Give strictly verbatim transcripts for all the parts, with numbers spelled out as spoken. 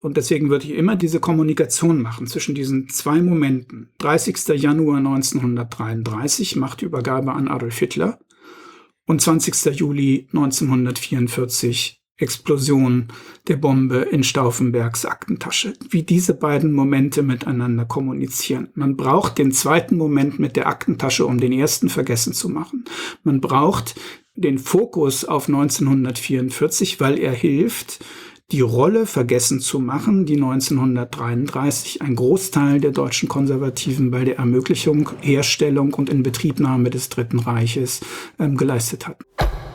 Und deswegen würde ich immer diese Kommunikation machen zwischen diesen zwei Momenten. dreißigster Januar neunzehnhundertdreiunddreißig, Machtübergabe an Adolf Hitler, und zwanzigster Juli neunzehnhundertvierundvierzig, Explosion der Bombe in Stauffenbergs Aktentasche. Wie diese beiden Momente miteinander kommunizieren. Man braucht den zweiten Moment mit der Aktentasche, um den ersten vergessen zu machen. Man braucht den Fokus auf neunzehnhundertvierundvierzig, weil er hilft, die Rolle vergessen zu machen, die neunzehnhundertdreiunddreißig ein Großteil der deutschen Konservativen bei der Ermöglichung, Herstellung und Inbetriebnahme des Dritten Reiches ähm, geleistet hat.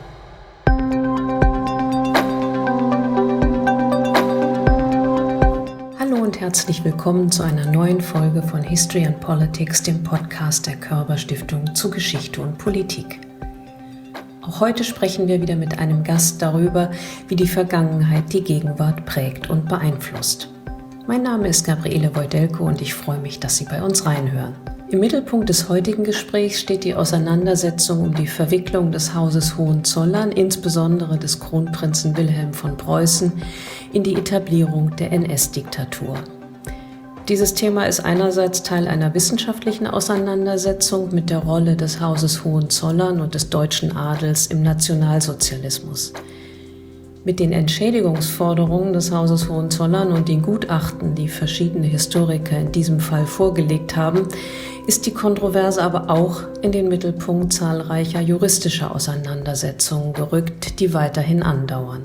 Hallo und herzlich willkommen zu einer neuen Folge von History and Politics, dem Podcast der Körber Stiftung zu Geschichte und Politik. Auch heute sprechen wir wieder mit einem Gast darüber, wie die Vergangenheit die Gegenwart prägt und beeinflusst. Mein Name ist Gabriele Wojdelko und ich freue mich, dass Sie bei uns reinhören. Im Mittelpunkt des heutigen Gesprächs steht die Auseinandersetzung um die Verwicklung des Hauses Hohenzollern, insbesondere des Kronprinzen Wilhelm von Preußen, in die Etablierung der N S-Diktatur. Dieses Thema ist einerseits Teil einer wissenschaftlichen Auseinandersetzung mit der Rolle des Hauses Hohenzollern und des deutschen Adels im Nationalsozialismus. Mit den Entschädigungsforderungen des Hauses Hohenzollern und den Gutachten, die verschiedene Historiker in diesem Fall vorgelegt haben, ist die Kontroverse aber auch in den Mittelpunkt zahlreicher juristischer Auseinandersetzungen gerückt, die weiterhin andauern.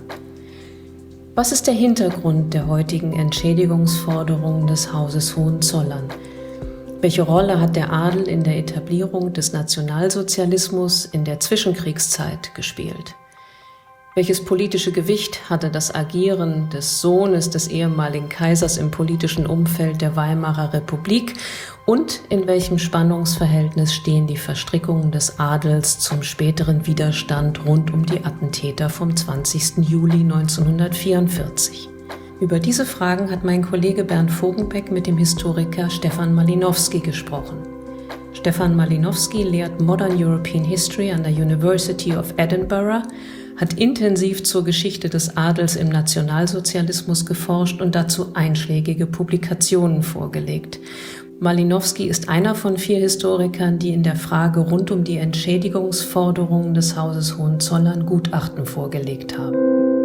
Was ist der Hintergrund der heutigen Entschädigungsforderungen des Hauses Hohenzollern? Welche Rolle hat der Adel in der Etablierung des Nationalsozialismus in der Zwischenkriegszeit gespielt? Welches politische Gewicht hatte das Agieren des Sohnes des ehemaligen Kaisers im politischen Umfeld der Weimarer Republik und in welchem Spannungsverhältnis stehen die Verstrickungen des Adels zum späteren Widerstand rund um die Attentäter vom zwanzigsten Juli neunzehnhundertvierundvierzig? Über diese Fragen hat mein Kollege Bernd Vogenbeck mit dem Historiker Stefan Malinowski gesprochen. Stefan Malinowski lehrt Modern European History an der University of Edinburgh, hat intensiv zur Geschichte des Adels im Nationalsozialismus geforscht und dazu einschlägige Publikationen vorgelegt. Malinowski ist einer von vier Historikern, die in der Frage rund um die Entschädigungsforderungen des Hauses Hohenzollern Gutachten vorgelegt haben.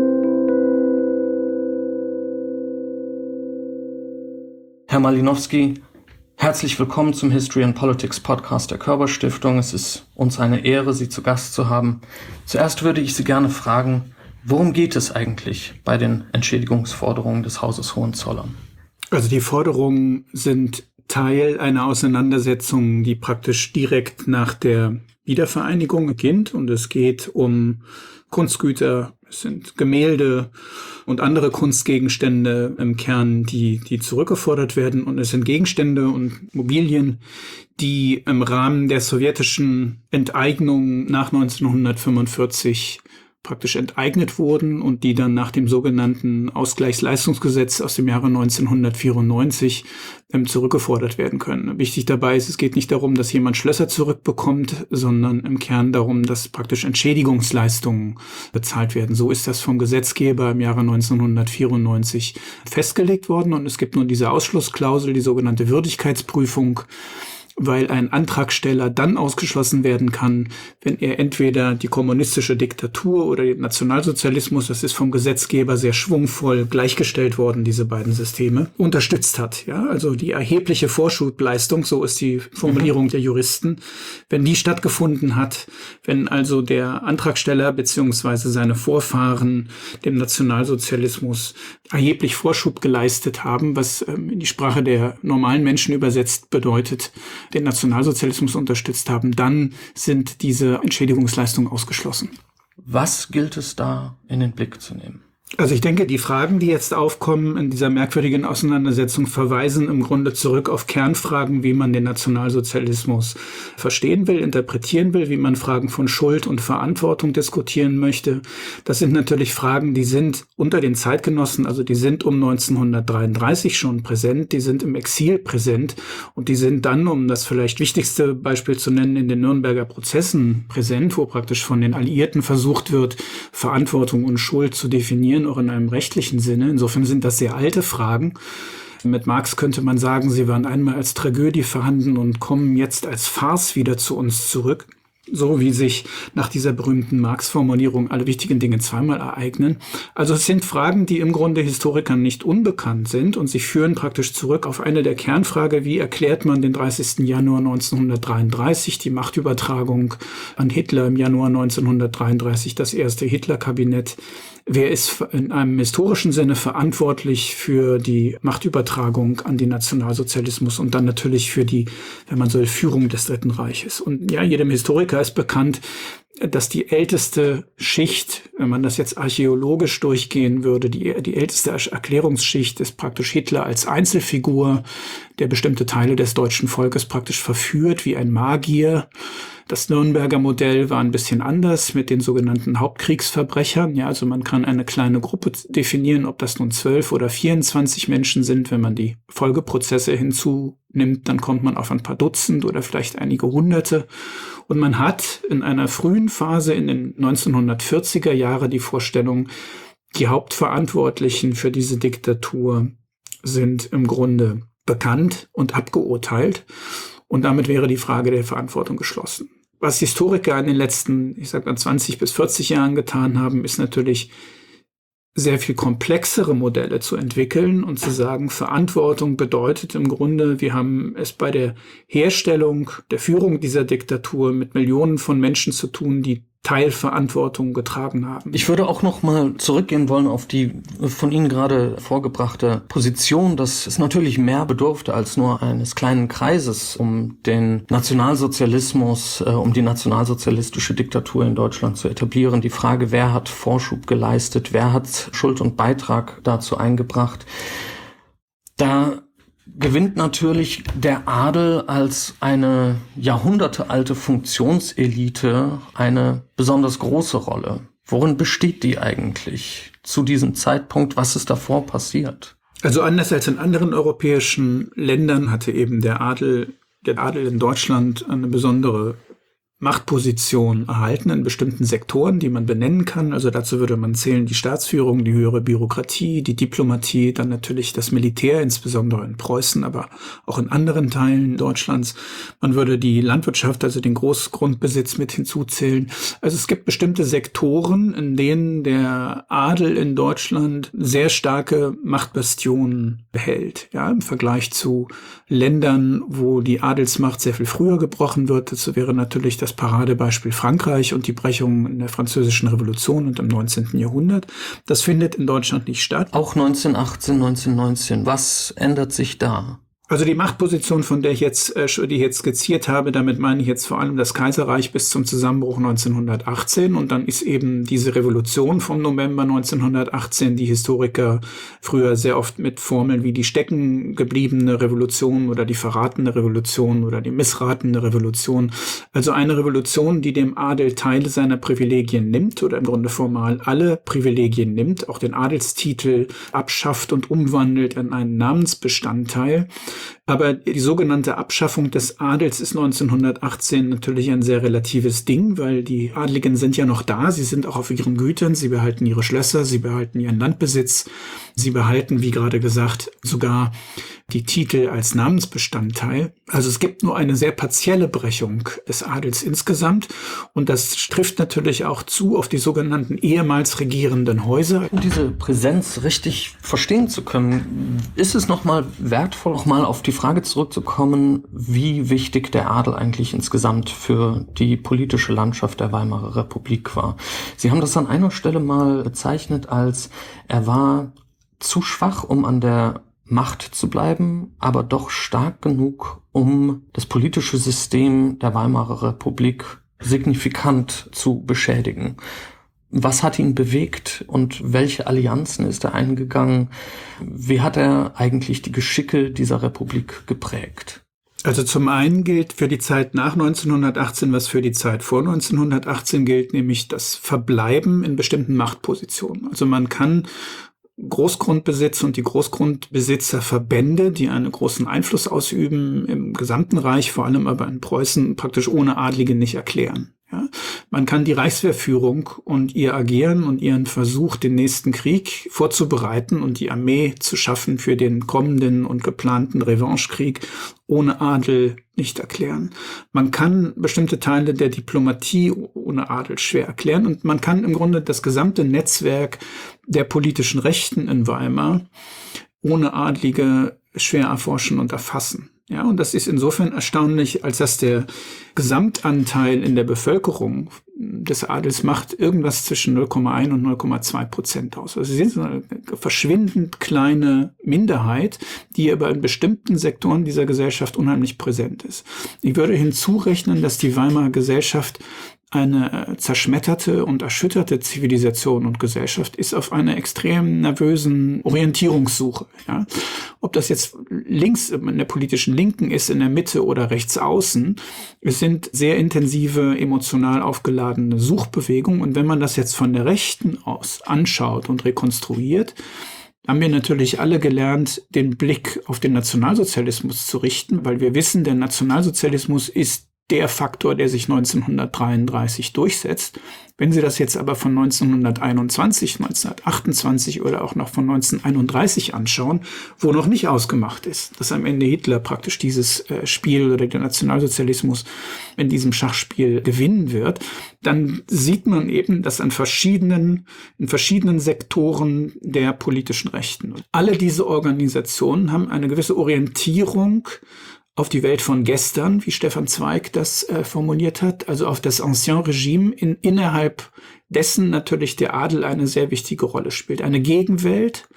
Herr Malinowski, herzlich willkommen zum History and Politics Podcast der Körber Stiftung. Es ist uns eine Ehre, Sie zu Gast zu haben. Zuerst würde ich Sie gerne fragen, worum geht es eigentlich bei den Entschädigungsforderungen des Hauses Hohenzollern? Also die Forderungen sind Teil einer Auseinandersetzung, die praktisch direkt nach der Wiedervereinigung beginnt. Und es geht um Kunstgüter, es sind Gemälde und andere Kunstgegenstände im Kern, die, die zurückgefordert werden. Und es sind Gegenstände und Mobilien, die im Rahmen der sowjetischen Enteignung nach neunzehnhundertfünfundvierzig praktisch enteignet wurden und die dann nach dem sogenannten Ausgleichsleistungsgesetz aus dem Jahre neunzehnhundertvierundneunzig ähm, zurückgefordert werden können. Wichtig dabei ist, es geht nicht darum, dass jemand Schlösser zurückbekommt, sondern im Kern darum, dass praktisch Entschädigungsleistungen bezahlt werden. So ist das vom Gesetzgeber im Jahre neunzehnhundertvierundneunzig festgelegt worden und es gibt nun diese Ausschlussklausel, die sogenannte Würdigkeitsprüfung, weil ein Antragsteller dann ausgeschlossen werden kann, wenn er entweder die kommunistische Diktatur oder den Nationalsozialismus, das ist vom Gesetzgeber sehr schwungvoll gleichgestellt worden, diese beiden Systeme, unterstützt hat. Ja, also die erhebliche Vorschubleistung, so ist die Formulierung mhm. der Juristen, wenn die stattgefunden hat, wenn also der Antragsteller beziehungsweise seine Vorfahren dem Nationalsozialismus erheblich Vorschub geleistet haben, was ähm, in die Sprache der normalen Menschen übersetzt bedeutet, den Nationalsozialismus unterstützt haben, dann sind diese Entschädigungsleistungen ausgeschlossen. Was gilt es da in den Blick zu nehmen? Also ich denke, die Fragen, die jetzt aufkommen in dieser merkwürdigen Auseinandersetzung, verweisen im Grunde zurück auf Kernfragen, wie man den Nationalsozialismus verstehen will, interpretieren will, wie man Fragen von Schuld und Verantwortung diskutieren möchte. Das sind natürlich Fragen, die sind unter den Zeitgenossen, also die sind um neunzehnhundertdreiunddreißig schon präsent, die sind im Exil präsent und die sind dann, um das vielleicht wichtigste Beispiel zu nennen, in den Nürnberger Prozessen präsent, wo praktisch von den Alliierten versucht wird, Verantwortung und Schuld zu definieren definieren, auch in einem rechtlichen Sinne. Insofern sind das sehr alte Fragen. Mit Marx könnte man sagen, sie waren einmal als Tragödie vorhanden und kommen jetzt als Farce wieder zu uns zurück. So wie sich nach dieser berühmten Marx-Formulierung alle wichtigen Dinge zweimal ereignen. Also es sind Fragen, die im Grunde Historikern nicht unbekannt sind und sie führen praktisch zurück auf eine der Kernfragen, wie erklärt man den dreißigsten Januar neunzehnhundertdreiunddreißig, die Machtübertragung an Hitler im Januar neunzehnhundertdreiunddreißig, das erste Hitler-Kabinett. Wer ist in einem historischen Sinne verantwortlich für die Machtübertragung an den Nationalsozialismus und dann natürlich für die, wenn man so will, Führung des Dritten Reiches? Und ja, jedem Historiker ist bekannt, dass die älteste Schicht, wenn man das jetzt archäologisch durchgehen würde, die, die älteste Erklärungsschicht ist praktisch Hitler als Einzelfigur, der bestimmte Teile des deutschen Volkes praktisch verführt wie ein Magier. Das Nürnberger Modell war ein bisschen anders mit den sogenannten Hauptkriegsverbrechern. Ja, also man kann eine kleine Gruppe definieren, ob das nun zwölf oder vierundzwanzig Menschen sind. Wenn man die Folgeprozesse hinzunimmt, dann kommt man auf ein paar Dutzend oder vielleicht einige Hunderte. Und man hat in einer frühen Phase in den neunzehnhundertvierziger Jahre die Vorstellung, die Hauptverantwortlichen für diese Diktatur sind im Grunde bekannt und abgeurteilt. Und damit wäre die Frage der Verantwortung geschlossen. Was Historiker in den letzten, ich sag mal, zwanzig bis vierzig Jahren getan haben, ist natürlich sehr viel komplexere Modelle zu entwickeln und zu sagen, Verantwortung bedeutet im Grunde, wir haben es bei der Herstellung, der Führung dieser Diktatur mit Millionen von Menschen zu tun, die Teilverantwortung getragen haben. Ich würde auch noch mal zurückgehen wollen auf die von Ihnen gerade vorgebrachte Position, dass es natürlich mehr bedurfte als nur eines kleinen Kreises, um den Nationalsozialismus, äh, um die nationalsozialistische Diktatur in Deutschland zu etablieren. Die Frage, wer hat Vorschub geleistet, wer hat Schuld und Beitrag dazu eingebracht, da gewinnt natürlich der Adel als eine jahrhundertealte Funktionselite eine besonders große Rolle. Worin besteht die eigentlich zu diesem Zeitpunkt? Was ist davor passiert? Also anders als in anderen europäischen Ländern hatte eben der Adel, der Adel in Deutschland eine besondere Machtposition erhalten in bestimmten Sektoren, die man benennen kann. Also dazu würde man zählen die Staatsführung, die höhere Bürokratie, die Diplomatie, dann natürlich das Militär, insbesondere in Preußen, aber auch in anderen Teilen Deutschlands. Man würde die Landwirtschaft, also den Großgrundbesitz mit hinzuzählen. Also es gibt bestimmte Sektoren, in denen der Adel in Deutschland sehr starke Machtbastionen behält. Ja, im Vergleich zu Ländern, wo die Adelsmacht sehr viel früher gebrochen wird. Dazu wäre natürlich das Paradebeispiel Frankreich und die Brechung in der Französischen Revolution und im neunzehnten Jahrhundert. Das findet in Deutschland nicht statt. Auch neunzehnhundertachtzehn, neunzehnhundertneunzehn. Was ändert sich da? Also die Machtposition, von der ich jetzt, äh, die ich jetzt skizziert habe, damit meine ich jetzt vor allem das Kaiserreich bis zum Zusammenbruch neunzehnhundertachtzehn. Und dann ist eben diese Revolution vom November neunzehnhundertachtzehn, die Historiker früher sehr oft mit Formeln wie die stecken gebliebene Revolution oder die verratene Revolution oder die missratene Revolution. Also eine Revolution, die dem Adel Teile seiner Privilegien nimmt oder im Grunde formal alle Privilegien nimmt, auch den Adelstitel abschafft und umwandelt in einen Namensbestandteil. Aber die sogenannte Abschaffung des Adels ist neunzehnhundertachtzehn natürlich ein sehr relatives Ding, weil die Adligen sind ja noch da, sie sind auch auf ihren Gütern, sie behalten ihre Schlösser, sie behalten ihren Landbesitz, sie behalten, wie gerade gesagt, sogar die Titel als Namensbestandteil. Also es gibt nur eine sehr partielle Brechung des Adels insgesamt und das trifft natürlich auch zu auf die sogenannten ehemals regierenden Häuser. Um diese Präsenz richtig verstehen zu können, ist es nochmal wertvoll, nochmal auf die Frage zurückzukommen, wie wichtig der Adel eigentlich insgesamt für die politische Landschaft der Weimarer Republik war. Sie haben das an einer Stelle mal bezeichnet als, er war zu schwach, um an der Macht zu bleiben, aber doch stark genug, um das politische System der Weimarer Republik signifikant zu beschädigen. Was hat ihn bewegt und welche Allianzen ist er eingegangen? Wie hat er eigentlich die Geschicke dieser Republik geprägt? Also zum einen gilt für die Zeit nach neunzehnhundertachtzehn, was für die Zeit vor neunzehnhundertachtzehn gilt, nämlich das Verbleiben in bestimmten Machtpositionen. Also man kann Großgrundbesitz und die Großgrundbesitzerverbände, die einen großen Einfluss ausüben im gesamten Reich, vor allem aber in Preußen, praktisch ohne Adlige nicht erklären. Ja, man kann die Reichswehrführung und ihr Agieren und ihren Versuch, den nächsten Krieg vorzubereiten und die Armee zu schaffen für den kommenden und geplanten Revanchekrieg ohne Adel nicht erklären. Man kann bestimmte Teile der Diplomatie ohne Adel schwer erklären und man kann im Grunde das gesamte Netzwerk der politischen Rechten in Weimar ohne Adlige schwer erforschen und erfassen. Ja, und das ist insofern erstaunlich, als dass der Gesamtanteil in der Bevölkerung des Adels macht irgendwas zwischen null Komma eins und null Komma zwei Prozent aus. Also sie sind so eine verschwindend kleine Minderheit, die aber in bestimmten Sektoren dieser Gesellschaft unheimlich präsent ist. Ich würde hinzurechnen, dass die Weimarer Gesellschaft eine zerschmetterte und erschütterte Zivilisation und Gesellschaft ist auf einer extrem nervösen Orientierungssuche. Ja? Ob das jetzt links in der politischen Linken ist, in der Mitte oder rechts außen, es sind sehr intensive, emotional aufgeladene Suchbewegungen. Und wenn man das jetzt von der Rechten aus anschaut und rekonstruiert, haben wir natürlich alle gelernt, den Blick auf den Nationalsozialismus zu richten, weil wir wissen, der Nationalsozialismus ist der Faktor, der sich neunzehnhundertdreiunddreißig durchsetzt. Wenn Sie das jetzt aber von neunzehnhunderteinundzwanzig, neunzehnhundertachtundzwanzig oder auch noch von neunzehnhunderteinunddreißig anschauen, wo noch nicht ausgemacht ist, dass am Ende Hitler praktisch dieses äh, Spiel oder der Nationalsozialismus in diesem Schachspiel gewinnen wird, dann sieht man eben, dass an verschiedenen, in verschiedenen Sektoren der politischen Rechten, alle diese Organisationen haben eine gewisse Orientierung auf die Welt von gestern, wie Stefan Zweig das äh, formuliert hat, also auf das Ancien Regime, in, innerhalb dessen natürlich der Adel eine sehr wichtige Rolle spielt. Eine Gegenwelt,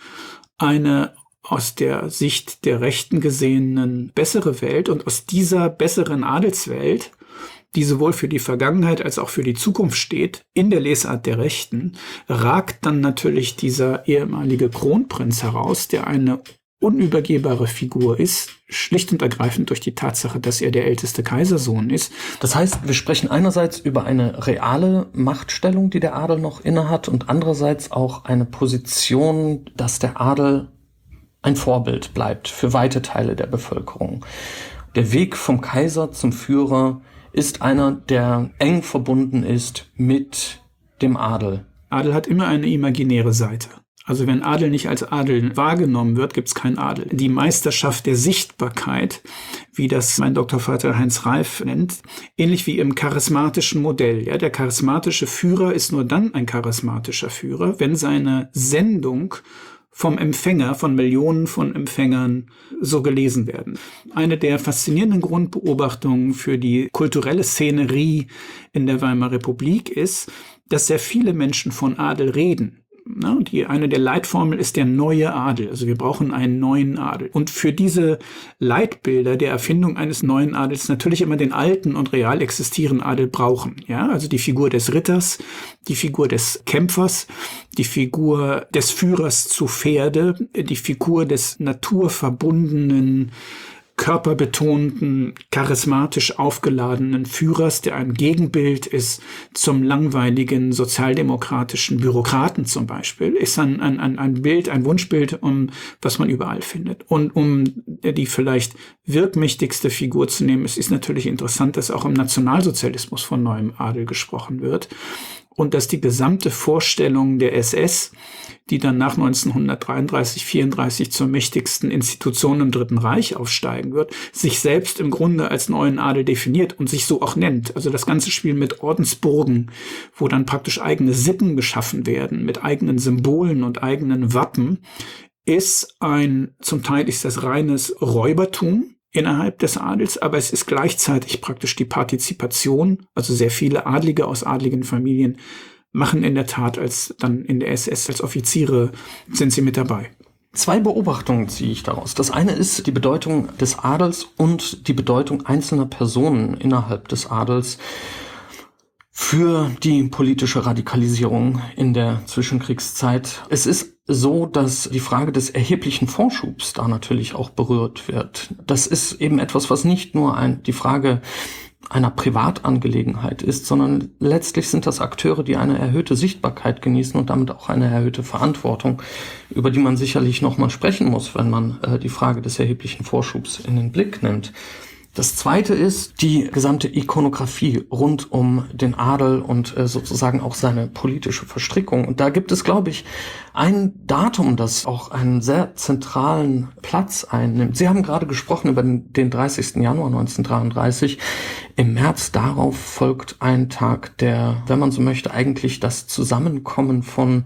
eine aus der Sicht der Rechten gesehenen bessere Welt und aus dieser besseren Adelswelt, die sowohl für die Vergangenheit als auch für die Zukunft steht, in der Lesart der Rechten, ragt dann natürlich dieser ehemalige Kronprinz heraus, der eine unübergehbare Figur ist, schlicht und ergreifend durch die Tatsache, dass er der älteste Kaisersohn ist. Das heißt, wir sprechen einerseits über eine reale Machtstellung, die der Adel noch innehat, und andererseits auch eine Position, dass der Adel ein Vorbild bleibt für weite Teile der Bevölkerung. Der Weg vom Kaiser zum Führer ist einer, der eng verbunden ist mit dem Adel. Adel hat immer eine imaginäre Seite. Also wenn Adel nicht als Adel wahrgenommen wird, gibt es keinen Adel. Die Meisterschaft der Sichtbarkeit, wie das mein Doktorvater Heinz Reif nennt, ähnlich wie im charismatischen Modell. Ja, der charismatische Führer ist nur dann ein charismatischer Führer, wenn seine Sendung vom Empfänger, von Millionen von Empfängern so gelesen werden. Eine der faszinierenden Grundbeobachtungen für die kulturelle Szenerie in der Weimarer Republik ist, dass sehr viele Menschen von Adel reden. Na, die, eine der Leitformeln ist der neue Adel. Also wir brauchen einen neuen Adel. Und für diese Leitbilder der Erfindung eines neuen Adels natürlich immer den alten und real existierenden Adel brauchen. Ja, also die Figur des Ritters, die Figur des Kämpfers, die Figur des Führers zu Pferde, die Figur des naturverbundenen, körperbetonten, charismatisch aufgeladenen Führers, der ein Gegenbild ist zum langweiligen sozialdemokratischen Bürokraten zum Beispiel, ist ein, ein, ein Bild, ein Wunschbild, um was man überall findet. Und um die vielleicht wirkmächtigste Figur zu nehmen, es ist natürlich interessant, dass auch im Nationalsozialismus von neuem Adel gesprochen wird und dass die gesamte Vorstellung der S S, die dann nach neunzehnhundertdreiunddreißig, vierunddreißig zur mächtigsten Institution im Dritten Reich aufsteigen wird, sich selbst im Grunde als neuen Adel definiert und sich so auch nennt. Also das ganze Spiel mit Ordensburgen, wo dann praktisch eigene Sippen geschaffen werden, mit eigenen Symbolen und eigenen Wappen, ist ein, zum Teil ist das reines Räubertum innerhalb des Adels, aber es ist gleichzeitig praktisch die Partizipation, also sehr viele Adlige aus adligen Familien machen in der Tat als dann in der S S als Offiziere sind sie mit dabei. Zwei Beobachtungen ziehe ich daraus. Das eine ist die Bedeutung des Adels und die Bedeutung einzelner Personen innerhalb des Adels für die politische Radikalisierung in der Zwischenkriegszeit. Es ist so, dass die Frage des erheblichen Vorschubs da natürlich auch berührt wird. Das ist eben etwas, was nicht nur ein, die Frage einer Privatangelegenheit ist, sondern letztlich sind das Akteure, die eine erhöhte Sichtbarkeit genießen und damit auch eine erhöhte Verantwortung, über die man sicherlich nochmal sprechen muss, wenn man äh, die Frage des erheblichen Vorschubs in den Blick nimmt. Das zweite ist die gesamte Ikonografie rund um den Adel und äh, sozusagen auch seine politische Verstrickung. Und da gibt es, glaube ich, ein Datum, das auch einen sehr zentralen Platz einnimmt. Sie haben gerade gesprochen über den, den dreißigsten Januar neunzehnhundertdreiunddreißig. Im März darauf folgt ein Tag, der, wenn man so möchte, eigentlich das Zusammenkommen von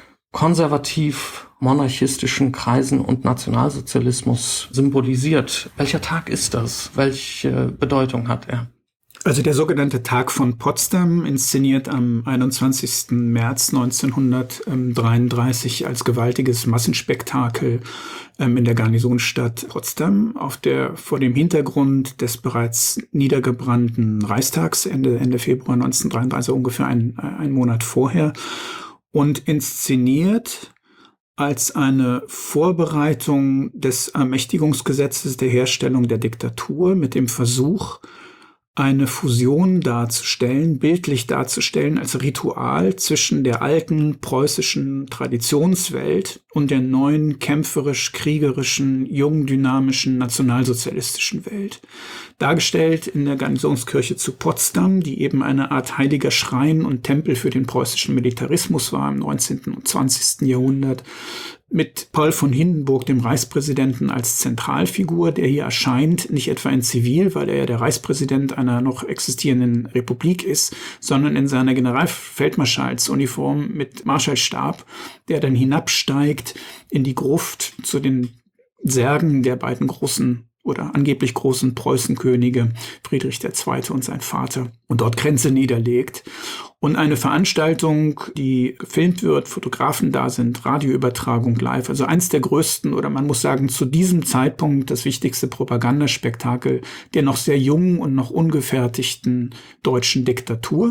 konservativ-monarchistischen Kreisen und Nationalsozialismus symbolisiert. Welcher Tag ist das? Welche Bedeutung hat er? Also der sogenannte Tag von Potsdam, inszeniert am einundzwanzigsten März neunzehnhundertdreiunddreißig als gewaltiges Massenspektakel in der Garnisonsstadt Potsdam auf der, vor dem Hintergrund des bereits niedergebrannten Reichstags Ende, Ende Februar neunzehnhundertdreiunddreißig, ungefähr ein, ein Monat vorher. Und inszeniert als eine Vorbereitung des Ermächtigungsgesetzes der Herstellung der Diktatur mit dem Versuch, eine Fusion darzustellen, bildlich darzustellen als Ritual zwischen der alten preußischen Traditionswelt und der neuen kämpferisch-kriegerischen, jung dynamischen nationalsozialistischen Welt. Dargestellt in der Garnisonskirche zu Potsdam, die eben eine Art heiliger Schrein und Tempel für den preußischen Militarismus war im neunzehnten und zwanzigsten Jahrhundert, mit Paul von Hindenburg, dem Reichspräsidenten, als Zentralfigur, der hier erscheint, nicht etwa in Zivil, weil er ja der Reichspräsident einer noch existierenden Republik ist, sondern in seiner Generalfeldmarschalsuniform mit Marschallstab, der dann hinabsteigt in die Gruft zu den Särgen der beiden großen oder angeblich großen Preußenkönige, Friedrich der Zweite und sein Vater, und dort Grenze niederlegt. Und eine Veranstaltung, die gefilmt wird, Fotografen da sind, Radioübertragung live, also eins der größten oder man muss sagen zu diesem Zeitpunkt das wichtigste Propagandaspektakel der noch sehr jungen und noch ungefertigten deutschen Diktatur.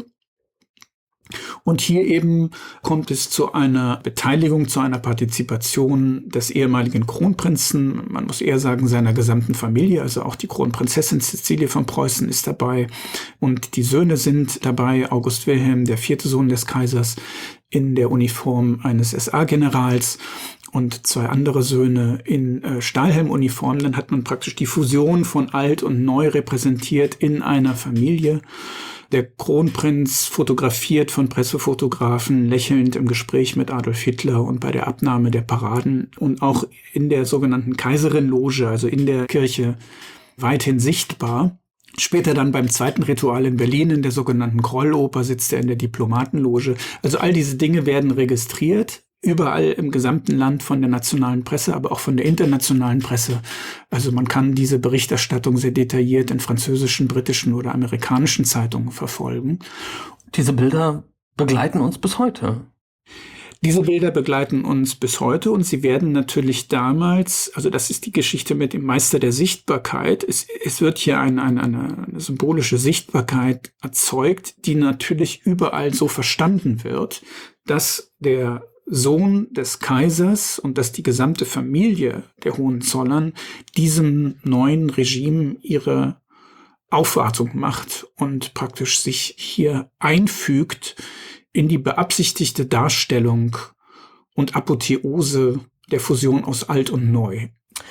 Und hier eben kommt es zu einer Beteiligung, zu einer Partizipation des ehemaligen Kronprinzen, man muss eher sagen seiner gesamten Familie, also auch die Kronprinzessin Cäcilie von Preußen ist dabei und die Söhne sind dabei, August Wilhelm, der vierte Sohn des Kaisers, in der Uniform eines S A-Generals und zwei andere Söhne in äh, Stahlhelmuniformen. Dann hat man praktisch die Fusion von alt und neu repräsentiert in einer Familie. Der Kronprinz fotografiert von Pressefotografen lächelnd im Gespräch mit Adolf Hitler und bei der Abnahme der Paraden und auch in der sogenannten Kaiserin-Loge, also in der Kirche, weithin sichtbar. Später dann beim zweiten Ritual in Berlin in der sogenannten Krolloper sitzt er in der Diplomatenloge. Also all diese Dinge werden registriert. Überall im gesamten Land von der nationalen Presse, aber auch von der internationalen Presse. Also man kann diese Berichterstattung sehr detailliert in französischen, britischen oder amerikanischen Zeitungen verfolgen. Diese Bilder begleiten uns bis heute. Diese Bilder begleiten uns bis heute und sie werden natürlich damals, also das ist die Geschichte mit dem Meister der Sichtbarkeit, es, es wird hier ein, ein, eine, eine symbolische Sichtbarkeit erzeugt, die natürlich überall so verstanden wird, dass der Sohn des Kaisers und dass die gesamte Familie der Hohenzollern diesem neuen Regime ihre Aufwartung macht und praktisch sich hier einfügt in die beabsichtigte Darstellung und Apotheose der Fusion aus Alt und Neu.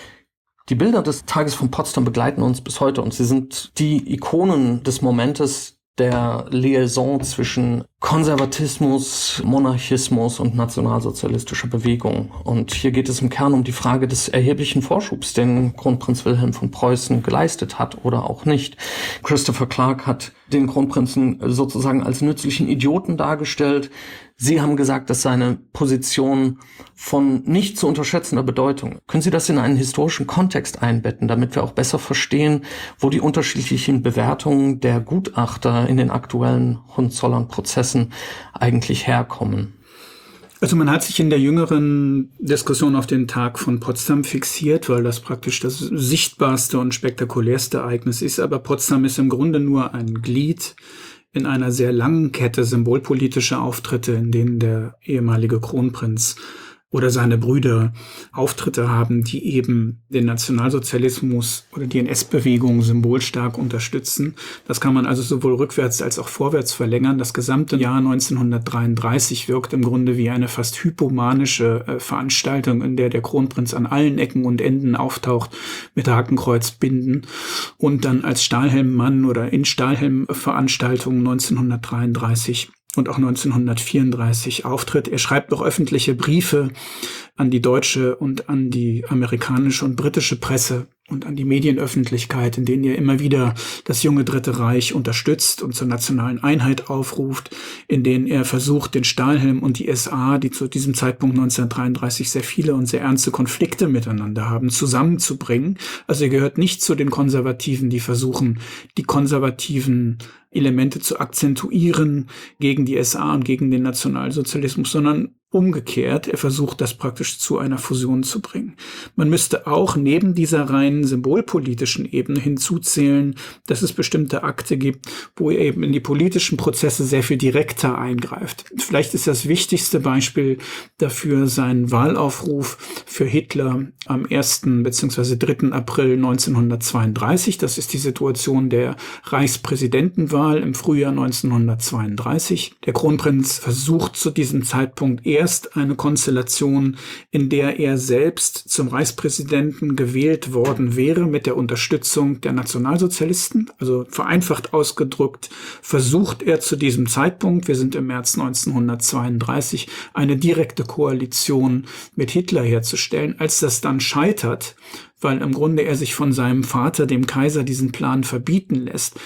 Die Bilder des Tages von Potsdam begleiten uns bis heute und sie sind die Ikonen des Momentes der Liaison zwischen Konservatismus, Monarchismus und nationalsozialistischer Bewegung. Und hier geht es im Kern um die Frage des erheblichen Vorschubs, den Kronprinz Wilhelm von Preußen geleistet hat oder auch nicht. Christopher Clark hat den Kronprinzen sozusagen als nützlichen Idioten dargestellt. Sie haben gesagt, dass seine Position von nicht zu unterschätzender Bedeutung. Können Sie das in einen historischen Kontext einbetten, damit wir auch besser verstehen, wo die unterschiedlichen Bewertungen der Gutachter in den aktuellen Hohenzollern-Prozessen eigentlich herkommen? Also man hat sich in der jüngeren Diskussion auf den Tag von Potsdam fixiert, weil das praktisch das sichtbarste und spektakulärste Ereignis ist. Aber Potsdam ist im Grunde nur ein Glied in einer sehr langen Kette symbolpolitischer Auftritte, in denen der ehemalige Kronprinz oder seine Brüder Auftritte haben, die eben den Nationalsozialismus oder die N S-Bewegung symbolstark unterstützen. Das kann man also sowohl rückwärts als auch vorwärts verlängern. Das gesamte Jahr neunzehnhundertdreiunddreißig wirkt im Grunde wie eine fast hypomanische äh, Veranstaltung, in der der Kronprinz an allen Ecken und Enden auftaucht mit Hakenkreuzbinden und dann als Stahlhelmmann oder in Stahlhelmveranstaltungen neunzehnhundertdreiunddreißig und auch neunzehnhundertvierunddreißig auftritt. Er schreibt auch öffentliche Briefe an die deutsche und an die amerikanische und britische Presse und an die Medienöffentlichkeit, in denen er immer wieder das junge Dritte Reich unterstützt und zur nationalen Einheit aufruft, in denen er versucht, den Stahlhelm und die S A, die zu diesem Zeitpunkt neunzehnhundertdreiunddreißig sehr viele und sehr ernste Konflikte miteinander haben, zusammenzubringen. Also er gehört nicht zu den Konservativen, die versuchen, die konservativen Elemente zu akzentuieren gegen die S A und gegen den Nationalsozialismus, sondern umgekehrt, er versucht, das praktisch zu einer Fusion zu bringen. Man müsste auch neben dieser rein symbolpolitischen Ebene hinzuzählen, dass es bestimmte Akte gibt, wo er eben in die politischen Prozesse sehr viel direkter eingreift. Vielleicht ist das wichtigste Beispiel dafür sein Wahlaufruf für Hitler am ersten bzw. dritten April neunzehnhundertzweiunddreißig. Das ist die Situation der Reichspräsidentenwahl im Frühjahr neunzehnhundertzweiunddreißig. Der Kronprinz versucht zu diesem Zeitpunkt erst eine Konstellation, in der er selbst zum Reichspräsidenten gewählt worden wäre mit der Unterstützung der Nationalsozialisten. Also vereinfacht ausgedrückt versucht er zu diesem Zeitpunkt, wir sind im März neunzehnhundertzweiunddreißig, eine direkte Koalition mit Hitler herzustellen. Als das dann scheitert, weil im Grunde er sich von seinem Vater, dem Kaiser, diesen Plan verbieten lässt,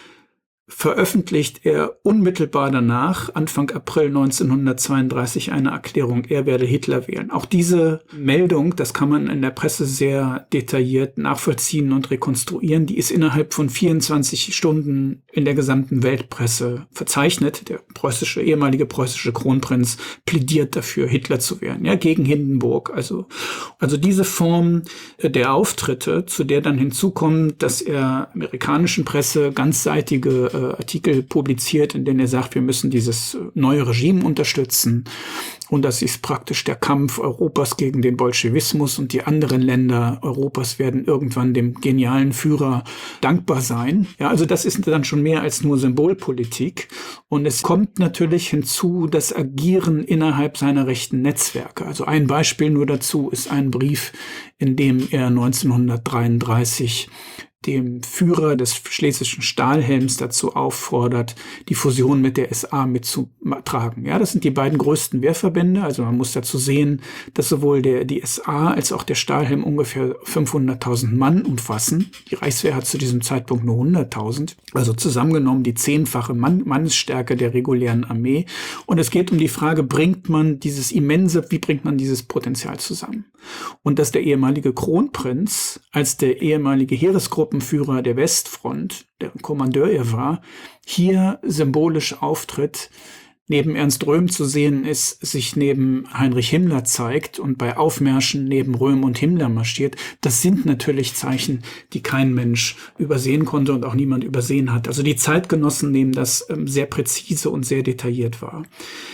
veröffentlicht er unmittelbar danach, Anfang April neunzehnhundertzweiunddreißig, eine Erklärung, er werde Hitler wählen. Auch diese Meldung, das kann man in der Presse sehr detailliert nachvollziehen und rekonstruieren, die ist innerhalb von vierundzwanzig Stunden in der gesamten Weltpresse verzeichnet. Der preußische, ehemalige preußische Kronprinz plädiert dafür, Hitler zu wählen, ja, gegen Hindenburg. Also, also diese Form der Auftritte, zu der dann hinzukommt, dass er amerikanischen Presse ganzseitige Artikel publiziert, in denen er sagt, wir müssen dieses neue Regime unterstützen und das ist praktisch der Kampf Europas gegen den Bolschewismus und die anderen Länder Europas werden irgendwann dem genialen Führer dankbar sein. Ja, also das ist dann schon mehr als nur Symbolpolitik und es kommt natürlich hinzu das Agieren innerhalb seiner rechten Netzwerke. Also ein Beispiel nur dazu ist ein Brief, in dem er neunzehnhundertdreiunddreißig dem Führer des schlesischen Stahlhelms dazu auffordert, die Fusion mit der S A mitzutragen. Ja, das sind die beiden größten Wehrverbände. Also man muss dazu sehen, dass sowohl der, die S A als auch der Stahlhelm ungefähr fünfhunderttausend Mann umfassen. Die Reichswehr hat zu diesem Zeitpunkt nur hunderttausend. Also zusammengenommen die zehnfache Mann, Mannesstärke der regulären Armee. Und es geht um die Frage, bringt man dieses immense, wie bringt man dieses Potenzial zusammen? Und dass der ehemalige Kronprinz als der ehemalige Heeresgruppe Führer der Westfront, deren Kommandeur er war, hier symbolisch auftritt, neben Ernst Röhm zu sehen ist, sich neben Heinrich Himmler zeigt und bei Aufmärschen neben Röhm und Himmler marschiert, das sind natürlich Zeichen, die kein Mensch übersehen konnte und auch niemand übersehen hat. Also die Zeitgenossen nehmen das ähm, sehr präzise und sehr detailliert wahr.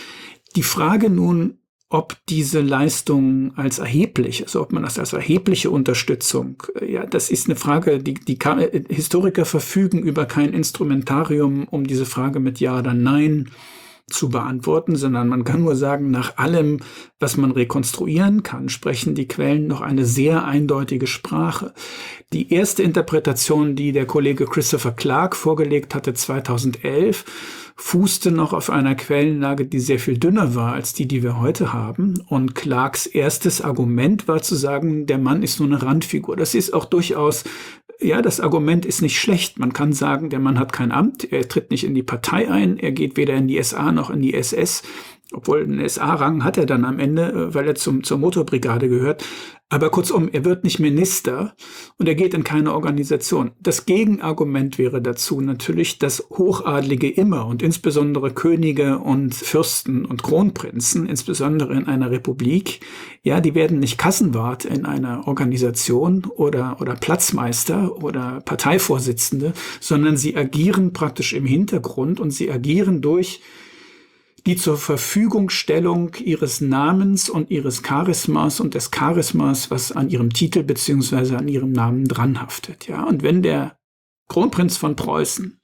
Die Frage nun, ob diese Leistung als erheblich, also ob man das als erhebliche Unterstützung, ja, das ist eine Frage, die, die Historiker verfügen über kein Instrumentarium, um diese Frage mit Ja oder Nein zu beantworten, sondern man kann nur sagen, nach allem, was man rekonstruieren kann, sprechen die Quellen noch eine sehr eindeutige Sprache. Die erste Interpretation, die der Kollege Christopher Clark vorgelegt hatte zweitausendelf, fußte noch auf einer Quellenlage, die sehr viel dünner war als die, die wir heute haben. Und Clarks erstes Argument war zu sagen, der Mann ist nur eine Randfigur. Das ist auch durchaus, ja, das Argument ist nicht schlecht. Man kann sagen, der Mann hat kein Amt, er tritt nicht in die Partei ein, er geht weder in die S A noch in die S S. Obwohl einen S A-Rang hat er dann am Ende, weil er zum, zur Motorbrigade gehört. Aber kurzum, er wird nicht Minister und er geht in keine Organisation. Das Gegenargument wäre dazu natürlich, dass Hochadlige immer und insbesondere Könige und Fürsten und Kronprinzen, insbesondere in einer Republik, ja, die werden nicht Kassenwart in einer Organisation oder, oder Platzmeister oder Parteivorsitzende, sondern sie agieren praktisch im Hintergrund und sie agieren durch die zur Verfügungstellung ihres Namens und ihres Charismas und des Charismas, was an ihrem Titel beziehungsweise an ihrem Namen dranhaftet. Ja, und wenn der Kronprinz von Preußen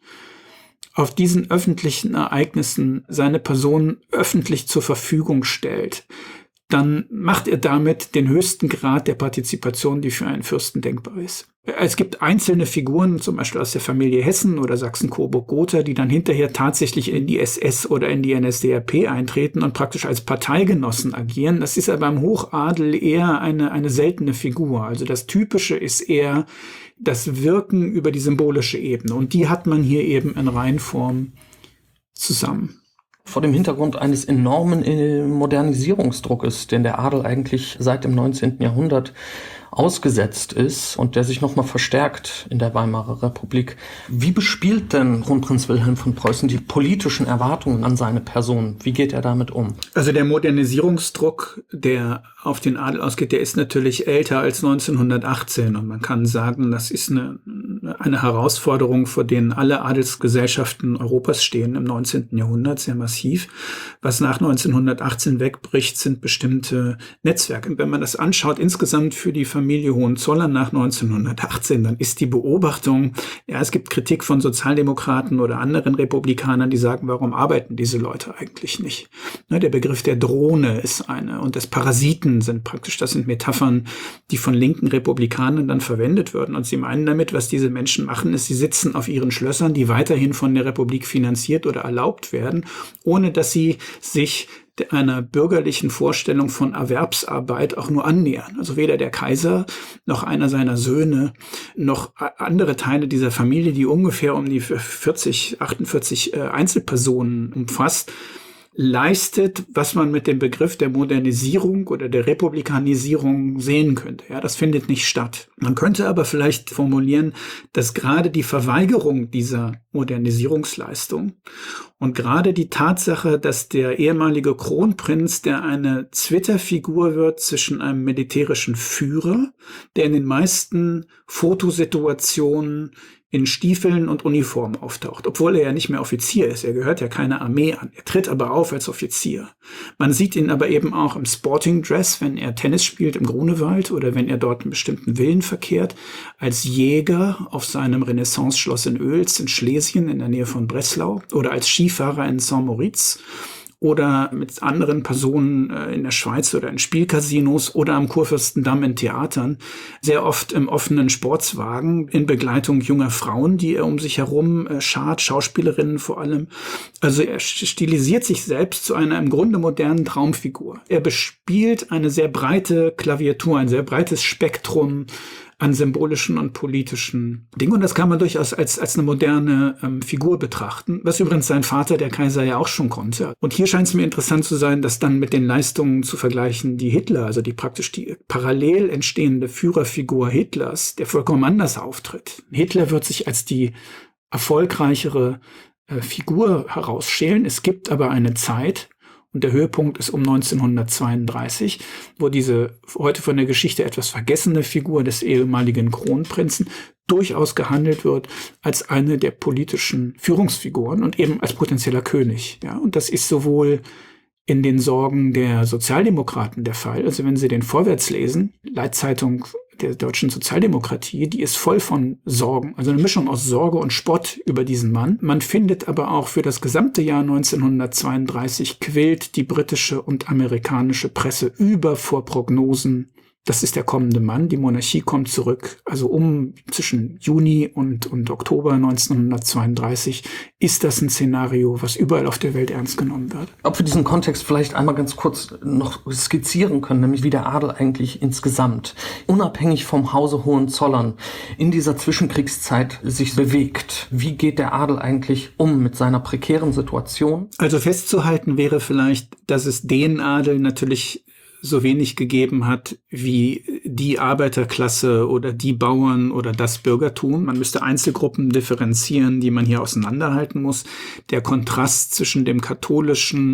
auf diesen öffentlichen Ereignissen seine Person öffentlich zur Verfügung stellt, dann macht er damit den höchsten Grad der Partizipation, die für einen Fürsten denkbar ist. Es gibt einzelne Figuren, zum Beispiel aus der Familie Hessen oder Sachsen-Coburg-Gotha, die dann hinterher tatsächlich in die S S oder in die N S D A P eintreten und praktisch als Parteigenossen agieren. Das ist aber im Hochadel eher eine, eine seltene Figur. Also das Typische ist eher das Wirken über die symbolische Ebene. Und die hat man hier eben in Reihenform zusammen. Vor dem Hintergrund eines enormen Modernisierungsdruckes, den der Adel eigentlich seit dem neunzehnten Jahrhundert ausgesetzt ist und der sich nochmal verstärkt in der Weimarer Republik. Wie bespielt denn Kronprinz Wilhelm von Preußen die politischen Erwartungen an seine Person? Wie geht er damit um? Also der Modernisierungsdruck, der auf den Adel ausgeht, der ist natürlich älter als neunzehnhundertachtzehn und man kann sagen, das ist eine, eine Herausforderung, vor denen alle Adelsgesellschaften Europas stehen im neunzehnten Jahrhundert, sehr massiv. Was nach neunzehnhundertachtzehn wegbricht, sind bestimmte Netzwerke. Und wenn man das anschaut, insgesamt für die Familie Hohenzollern nach neunzehnhundertachtzehn, dann ist die Beobachtung, ja, es gibt Kritik von Sozialdemokraten oder anderen Republikanern, die sagen, warum arbeiten diese Leute eigentlich nicht? Ne, der Begriff der Drohne ist eine und des Parasiten sind praktisch, das sind Metaphern, die von linken Republikanern dann verwendet würden. Und sie meinen damit, was diese Menschen machen, ist, sie sitzen auf ihren Schlössern, die weiterhin von der Republik finanziert oder erlaubt werden, ohne dass sie sich einer bürgerlichen Vorstellung von Erwerbsarbeit auch nur annähern. Also weder der Kaiser noch einer seiner Söhne noch andere Teile dieser Familie, die ungefähr um die vierzig, achtundvierzig Einzelpersonen umfasst, leistet, was man mit dem Begriff der Modernisierung oder der Republikanisierung sehen könnte. Ja, das findet nicht statt. Man könnte aber vielleicht formulieren, dass gerade die Verweigerung dieser Modernisierungsleistung und gerade die Tatsache, dass der ehemalige Kronprinz, der eine Twitter-Figur wird zwischen einem militärischen Führer, der in den meisten Fotosituationen in Stiefeln und Uniform auftaucht, obwohl er ja nicht mehr Offizier ist. Er gehört ja keiner Armee an. Er tritt aber auf als Offizier. Man sieht ihn aber eben auch im Sporting Dress, wenn er Tennis spielt im Grunewald oder wenn er dort in bestimmten Villen verkehrt, als Jäger auf seinem Renaissance-Schloss in Oels in Schlesien in der Nähe von Breslau oder als Skifahrer in Saint-Moritz oder mit anderen Personen in der Schweiz oder in Spielcasinos oder am Kurfürstendamm in Theatern, sehr oft im offenen Sportswagen in Begleitung junger Frauen, die er um sich herum schart, Schauspielerinnen vor allem. Also er stilisiert sich selbst zu einer im Grunde modernen Traumfigur. Er bespielt eine sehr breite Klaviatur, ein sehr breites Spektrum an symbolischen und politischen Dingen. Und das kann man durchaus als, als eine moderne ähm, Figur betrachten, was übrigens sein Vater, der Kaiser, ja auch schon konnte. Und hier scheint es mir interessant zu sein, das dann mit den Leistungen zu vergleichen, die Hitler, also die praktisch die parallel entstehende Führerfigur Hitlers, der vollkommen anders auftritt. Hitler wird sich als die erfolgreichere äh, Figur herausschälen. Es gibt aber eine Zeit, und der Höhepunkt ist um neunzehnhundertzweiunddreißig, wo diese heute von der Geschichte etwas vergessene Figur des ehemaligen Kronprinzen durchaus gehandelt wird als eine der politischen Führungsfiguren und eben als potenzieller König. Ja, und das ist sowohl in den Sorgen der Sozialdemokraten der Fall. Also wenn Sie den Vorwärts lesen, Leitzeitung der deutschen Sozialdemokratie, die ist voll von Sorgen, also eine Mischung aus Sorge und Spott über diesen Mann. Man findet aber auch für das gesamte Jahr neunzehnhundertzweiunddreißig quillt die britische und amerikanische Presse über vor Prognosen. Das ist der kommende Mann, die Monarchie kommt zurück. Also um zwischen Juni und, und Oktober neunzehnhundertzweiunddreißig ist das ein Szenario, was überall auf der Welt ernst genommen wird. Ob wir diesen Kontext vielleicht einmal ganz kurz noch skizzieren können, nämlich wie der Adel eigentlich insgesamt, unabhängig vom Hause Hohenzollern, in dieser Zwischenkriegszeit sich bewegt. Wie geht der Adel eigentlich um mit seiner prekären Situation? Also festzuhalten wäre vielleicht, dass es den Adel natürlich so wenig gegeben hat wie die Arbeiterklasse oder die Bauern oder das Bürgertum. Man müsste Einzelgruppen differenzieren, die man hier auseinanderhalten muss. Der Kontrast zwischen dem katholischen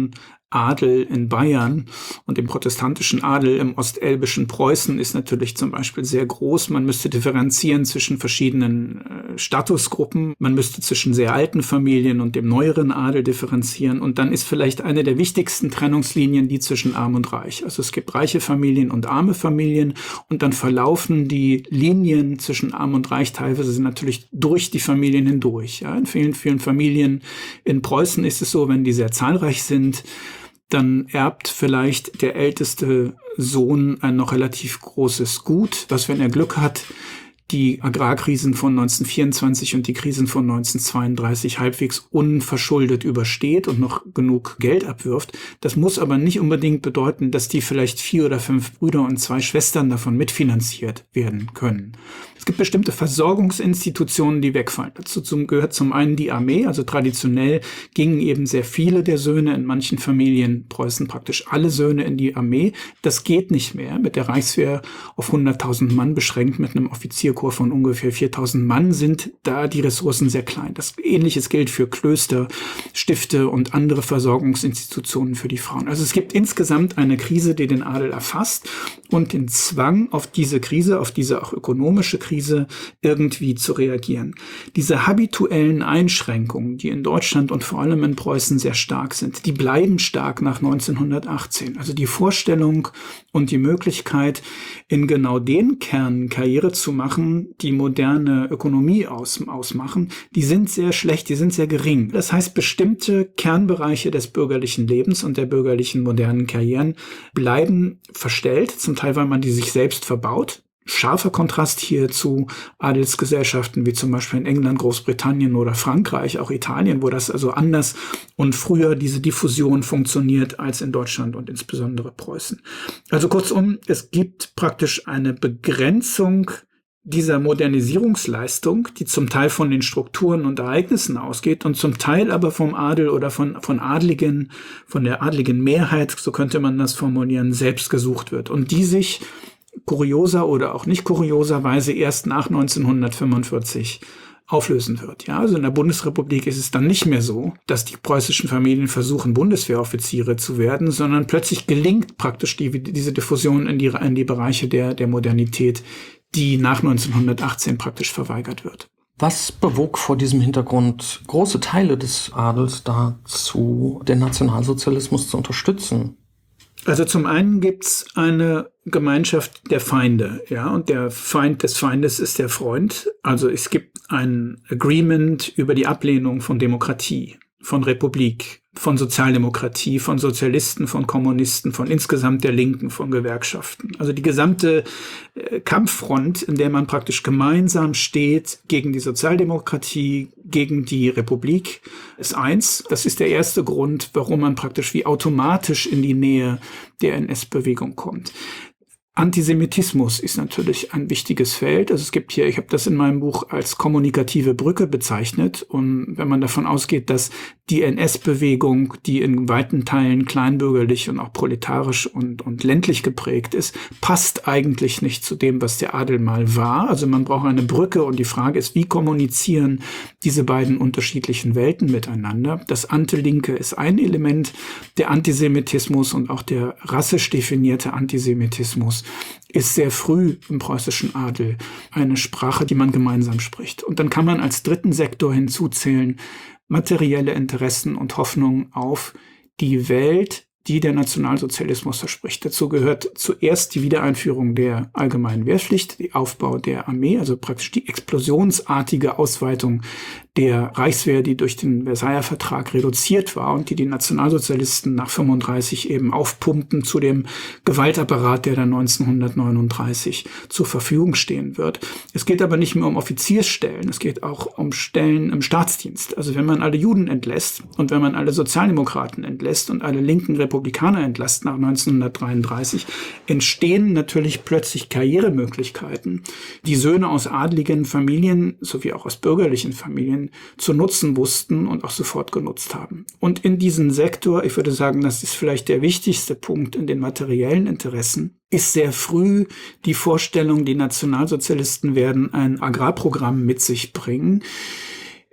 Adel in Bayern und dem protestantischen Adel im ostelbischen Preußen ist natürlich zum Beispiel sehr groß. Man müsste differenzieren zwischen verschiedenen äh, Statusgruppen. Man müsste zwischen sehr alten Familien und dem neueren Adel differenzieren. Und dann ist vielleicht eine der wichtigsten Trennungslinien die zwischen Arm und Reich. Also es gibt reiche Familien und arme Familien und dann verlaufen die Linien zwischen Arm und Reich teilweise natürlich durch die Familien hindurch. Ja, in vielen, vielen Familien in Preußen ist es so, wenn die sehr zahlreich sind, dann erbt vielleicht der älteste Sohn ein noch relativ großes Gut, was, wenn er Glück hat, die Agrarkrisen von neunzehnhundertvierundzwanzig und die Krisen von neunzehnhundertzweiunddreißig halbwegs unverschuldet übersteht und noch genug Geld abwirft. Das muss aber nicht unbedingt bedeuten, dass die vielleicht vier oder fünf Brüder und zwei Schwestern davon mitfinanziert werden können. Es gibt bestimmte Versorgungsinstitutionen, die wegfallen. Dazu gehört zum einen die Armee, also traditionell gingen eben sehr viele der Söhne, in manchen Familien Preußen praktisch alle Söhne in die Armee. Das geht nicht mehr, mit der Reichswehr auf hunderttausend Mann beschränkt, mit einem Offizierkorps von ungefähr viertausend Mann sind da die Ressourcen sehr klein. Das Ähnliches gilt für Klöster, Stifte und andere Versorgungsinstitutionen für die Frauen. Also es gibt insgesamt eine Krise, die den Adel erfasst und den Zwang, auf diese Krise, auf diese auch ökonomische Krise, Krise irgendwie zu reagieren. Diese habituellen Einschränkungen, die in Deutschland und vor allem in Preußen sehr stark sind, die bleiben stark nach neunzehnhundertachtzehn. Also die Vorstellung und die Möglichkeit, in genau den Kernen Karriere zu machen, die moderne Ökonomie aus, ausmachen, die sind sehr schlecht, die sind sehr gering. Das heißt, bestimmte Kernbereiche des bürgerlichen Lebens und der bürgerlichen modernen Karrieren bleiben verstellt, zum Teil, weil man die sich selbst verbaut. Scharfer Kontrast hier zu Adelsgesellschaften wie zum Beispiel in England, Großbritannien oder Frankreich, auch Italien, wo das also anders und früher diese Diffusion funktioniert als in Deutschland und insbesondere Preußen. Also kurzum, es gibt praktisch eine Begrenzung dieser Modernisierungsleistung, die zum Teil von den Strukturen und Ereignissen ausgeht und zum Teil aber vom Adel oder von, von Adligen, von der adligen Mehrheit, so könnte man das formulieren, selbst gesucht wird und die sich kurioser oder auch nicht kurioserweise erst nach neunzehnhundertfünfundvierzig auflösen wird. Ja, also in der Bundesrepublik ist es dann nicht mehr so, dass die preußischen Familien versuchen, Bundeswehroffiziere zu werden, sondern plötzlich gelingt praktisch die, diese Diffusion in die, in die Bereiche der, der Modernität, die nach neunzehnhundertachtzehn praktisch verweigert wird. Was bewog vor diesem Hintergrund große Teile des Adels dazu, den Nationalsozialismus zu unterstützen? Also zum einen gibt's eine Gemeinschaft der Feinde, ja, und der Feind des Feindes ist der Freund. Also es gibt ein Agreement über die Ablehnung von Demokratie, von Republik, von Sozialdemokratie, von Sozialisten, von Kommunisten, von insgesamt der Linken, von Gewerkschaften. Also die gesamte äh, Kampffront, in der man praktisch gemeinsam steht gegen die Sozialdemokratie, gegen die Republik, ist eins. Das ist der erste Grund, warum man praktisch wie automatisch in die Nähe der N S-Bewegung kommt. Antisemitismus ist natürlich ein wichtiges Feld. Also es gibt hier, ich habe das in meinem Buch als kommunikative Brücke bezeichnet. Und wenn man davon ausgeht, dass die N S-Bewegung, die in weiten Teilen kleinbürgerlich und auch proletarisch und, und ländlich geprägt ist, passt eigentlich nicht zu dem, was der Adel mal war. Also man braucht eine Brücke und die Frage ist, wie kommunizieren diese beiden unterschiedlichen Welten miteinander? Das Antilinke ist ein Element, der Antisemitismus und auch der rassisch definierte Antisemitismus ist sehr früh im preußischen Adel eine Sprache, die man gemeinsam spricht. Und dann kann man als dritten Sektor hinzuzählen materielle Interessen und Hoffnungen auf die Welt, die der Nationalsozialismus verspricht. Dazu gehört zuerst die Wiedereinführung der allgemeinen Wehrpflicht, der Aufbau der Armee, also praktisch die explosionsartige Ausweitung der Reichswehr, die durch den Versailler Vertrag reduziert war und die die Nationalsozialisten nach fünfunddreißig eben aufpumpen zu dem Gewaltapparat, der dann neunzehnhundertneununddreißig zur Verfügung stehen wird. Es geht aber nicht mehr um Offiziersstellen, es geht auch um Stellen im Staatsdienst. Also wenn man alle Juden entlässt und wenn man alle Sozialdemokraten entlässt und alle linken Republikaner entlässt nach neunzehnhundertdreiunddreißig, entstehen natürlich plötzlich Karrieremöglichkeiten, die Söhne aus adligen Familien sowie auch aus bürgerlichen Familien zu nutzen wussten und auch sofort genutzt haben. Und in diesem Sektor, ich würde sagen, das ist vielleicht der wichtigste Punkt in den materiellen Interessen, ist sehr früh die Vorstellung, die Nationalsozialisten werden ein Agrarprogramm mit sich bringen,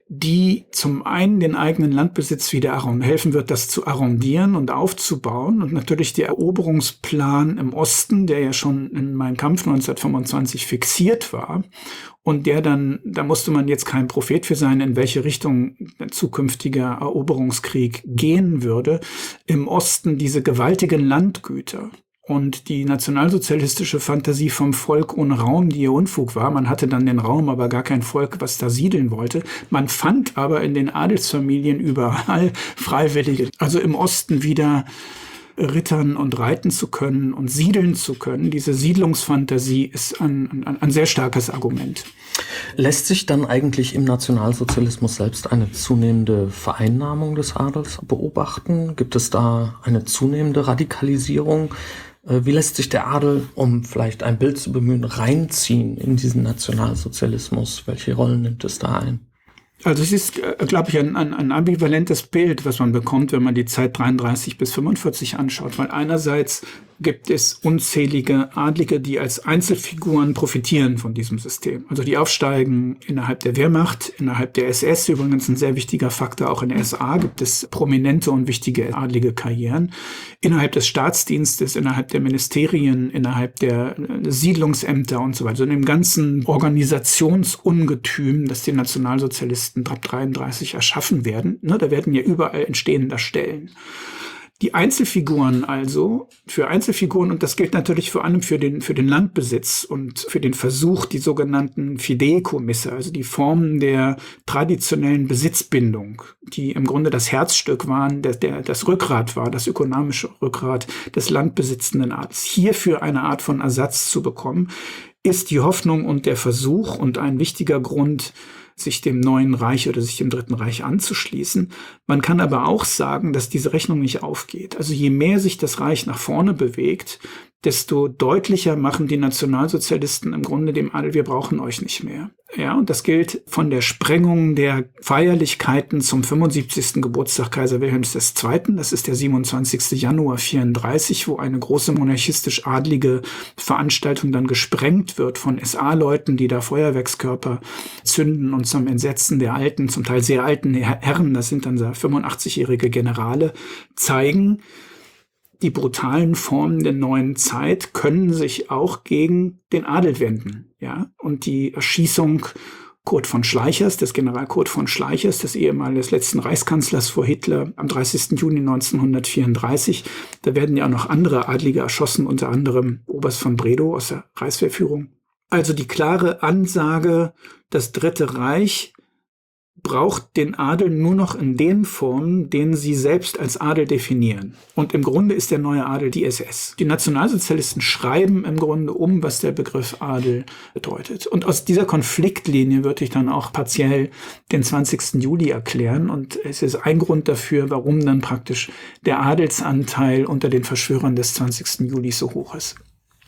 die zum einen den eigenen Landbesitz wieder helfen wird, das zu arrondieren und aufzubauen. Und natürlich der Eroberungsplan im Osten, der ja schon in Mein Kampf neunzehnhundertfünfundzwanzig fixiert war und der dann, da musste man jetzt kein Prophet für sein, in welche Richtung ein zukünftiger Eroberungskrieg gehen würde, im Osten diese gewaltigen Landgüter. Und die nationalsozialistische Fantasie vom Volk ohne Raum, die ihr Unfug war. Man hatte dann den Raum, aber gar kein Volk, was da siedeln wollte. Man fand aber in den Adelsfamilien überall Freiwillige. Also im Osten wieder rittern und reiten zu können und siedeln zu können. Diese Siedlungsfantasie ist ein, ein, ein sehr starkes Argument. Lässt sich dann eigentlich im Nationalsozialismus selbst eine zunehmende Vereinnahmung des Adels beobachten? Gibt es da eine zunehmende Radikalisierung? Wie lässt sich der Adel, um vielleicht ein Bild zu bemühen, reinziehen in diesen Nationalsozialismus? Welche Rollen nimmt es da ein? Also es ist, glaube ich, ein, ein, ein ambivalentes Bild, was man bekommt, wenn man die Zeit dreiunddreißig bis fünfundvierzig anschaut. Weil einerseits gibt es unzählige Adlige, die als Einzelfiguren profitieren von diesem System. Also die aufsteigen innerhalb der Wehrmacht, innerhalb der S S, übrigens ein sehr wichtiger Faktor, auch in der S A gibt es prominente und wichtige adlige Karrieren. Innerhalb des Staatsdienstes, innerhalb der Ministerien, innerhalb der Siedlungsämter und so weiter. Also in dem ganzen Organisationsungetüm, das die Nationalsozialisten ab dreiunddreißig erschaffen werden. Ne, da werden ja überall entstehende Stellen. Die Einzelfiguren also, für Einzelfiguren, und das gilt natürlich vor allem für den, für den Landbesitz und für den Versuch, die sogenannten Fideikommisse, also die Formen der traditionellen Besitzbindung, die im Grunde das Herzstück waren, der, der, das Rückgrat war, das ökonomische Rückgrat des landbesitzenden Adels, hierfür eine Art von Ersatz zu bekommen, ist die Hoffnung und der Versuch und ein wichtiger Grund, sich dem neuen Reich oder sich dem Dritten Reich anzuschließen. Man kann aber auch sagen, dass diese Rechnung nicht aufgeht. Also je mehr sich das Reich nach vorne bewegt, desto deutlicher machen die Nationalsozialisten im Grunde dem Adel, wir brauchen euch nicht mehr. Ja, und das gilt von der Sprengung der Feierlichkeiten zum fünfundsiebzigsten Geburtstag Kaiser Wilhelms der Zweite. Das ist der siebenundzwanzigsten Januar vierunddreißig, wo eine große monarchistisch-adlige Veranstaltung dann gesprengt wird von S A-Leuten, die da Feuerwerkskörper zünden und zum Entsetzen der alten, zum Teil sehr alten Herren, das sind dann fünfundachtzigjährige Generale, zeigen, die brutalen Formen der neuen Zeit können sich auch gegen den Adel wenden, ja. Und die Erschießung Kurt von Schleichers, des General Kurt von Schleichers, des ehemaligen letzten Reichskanzlers vor Hitler, am dreißigsten Juni neunzehnhundertvierunddreißig. Da werden ja auch noch andere Adlige erschossen, unter anderem Oberst von Bredow aus der Reichswehrführung. Also die klare Ansage, das Dritte Reich braucht den Adel nur noch in den Formen, denen sie selbst als Adel definieren. Und im Grunde ist der neue Adel die S S. Die Nationalsozialisten schreiben im Grunde um, was der Begriff Adel bedeutet. Und aus dieser Konfliktlinie würde ich dann auch partiell den zwanzigsten Juli erklären. Und es ist ein Grund dafür, warum dann praktisch der Adelsanteil unter den Verschwörern des zwanzigsten Juli so hoch ist.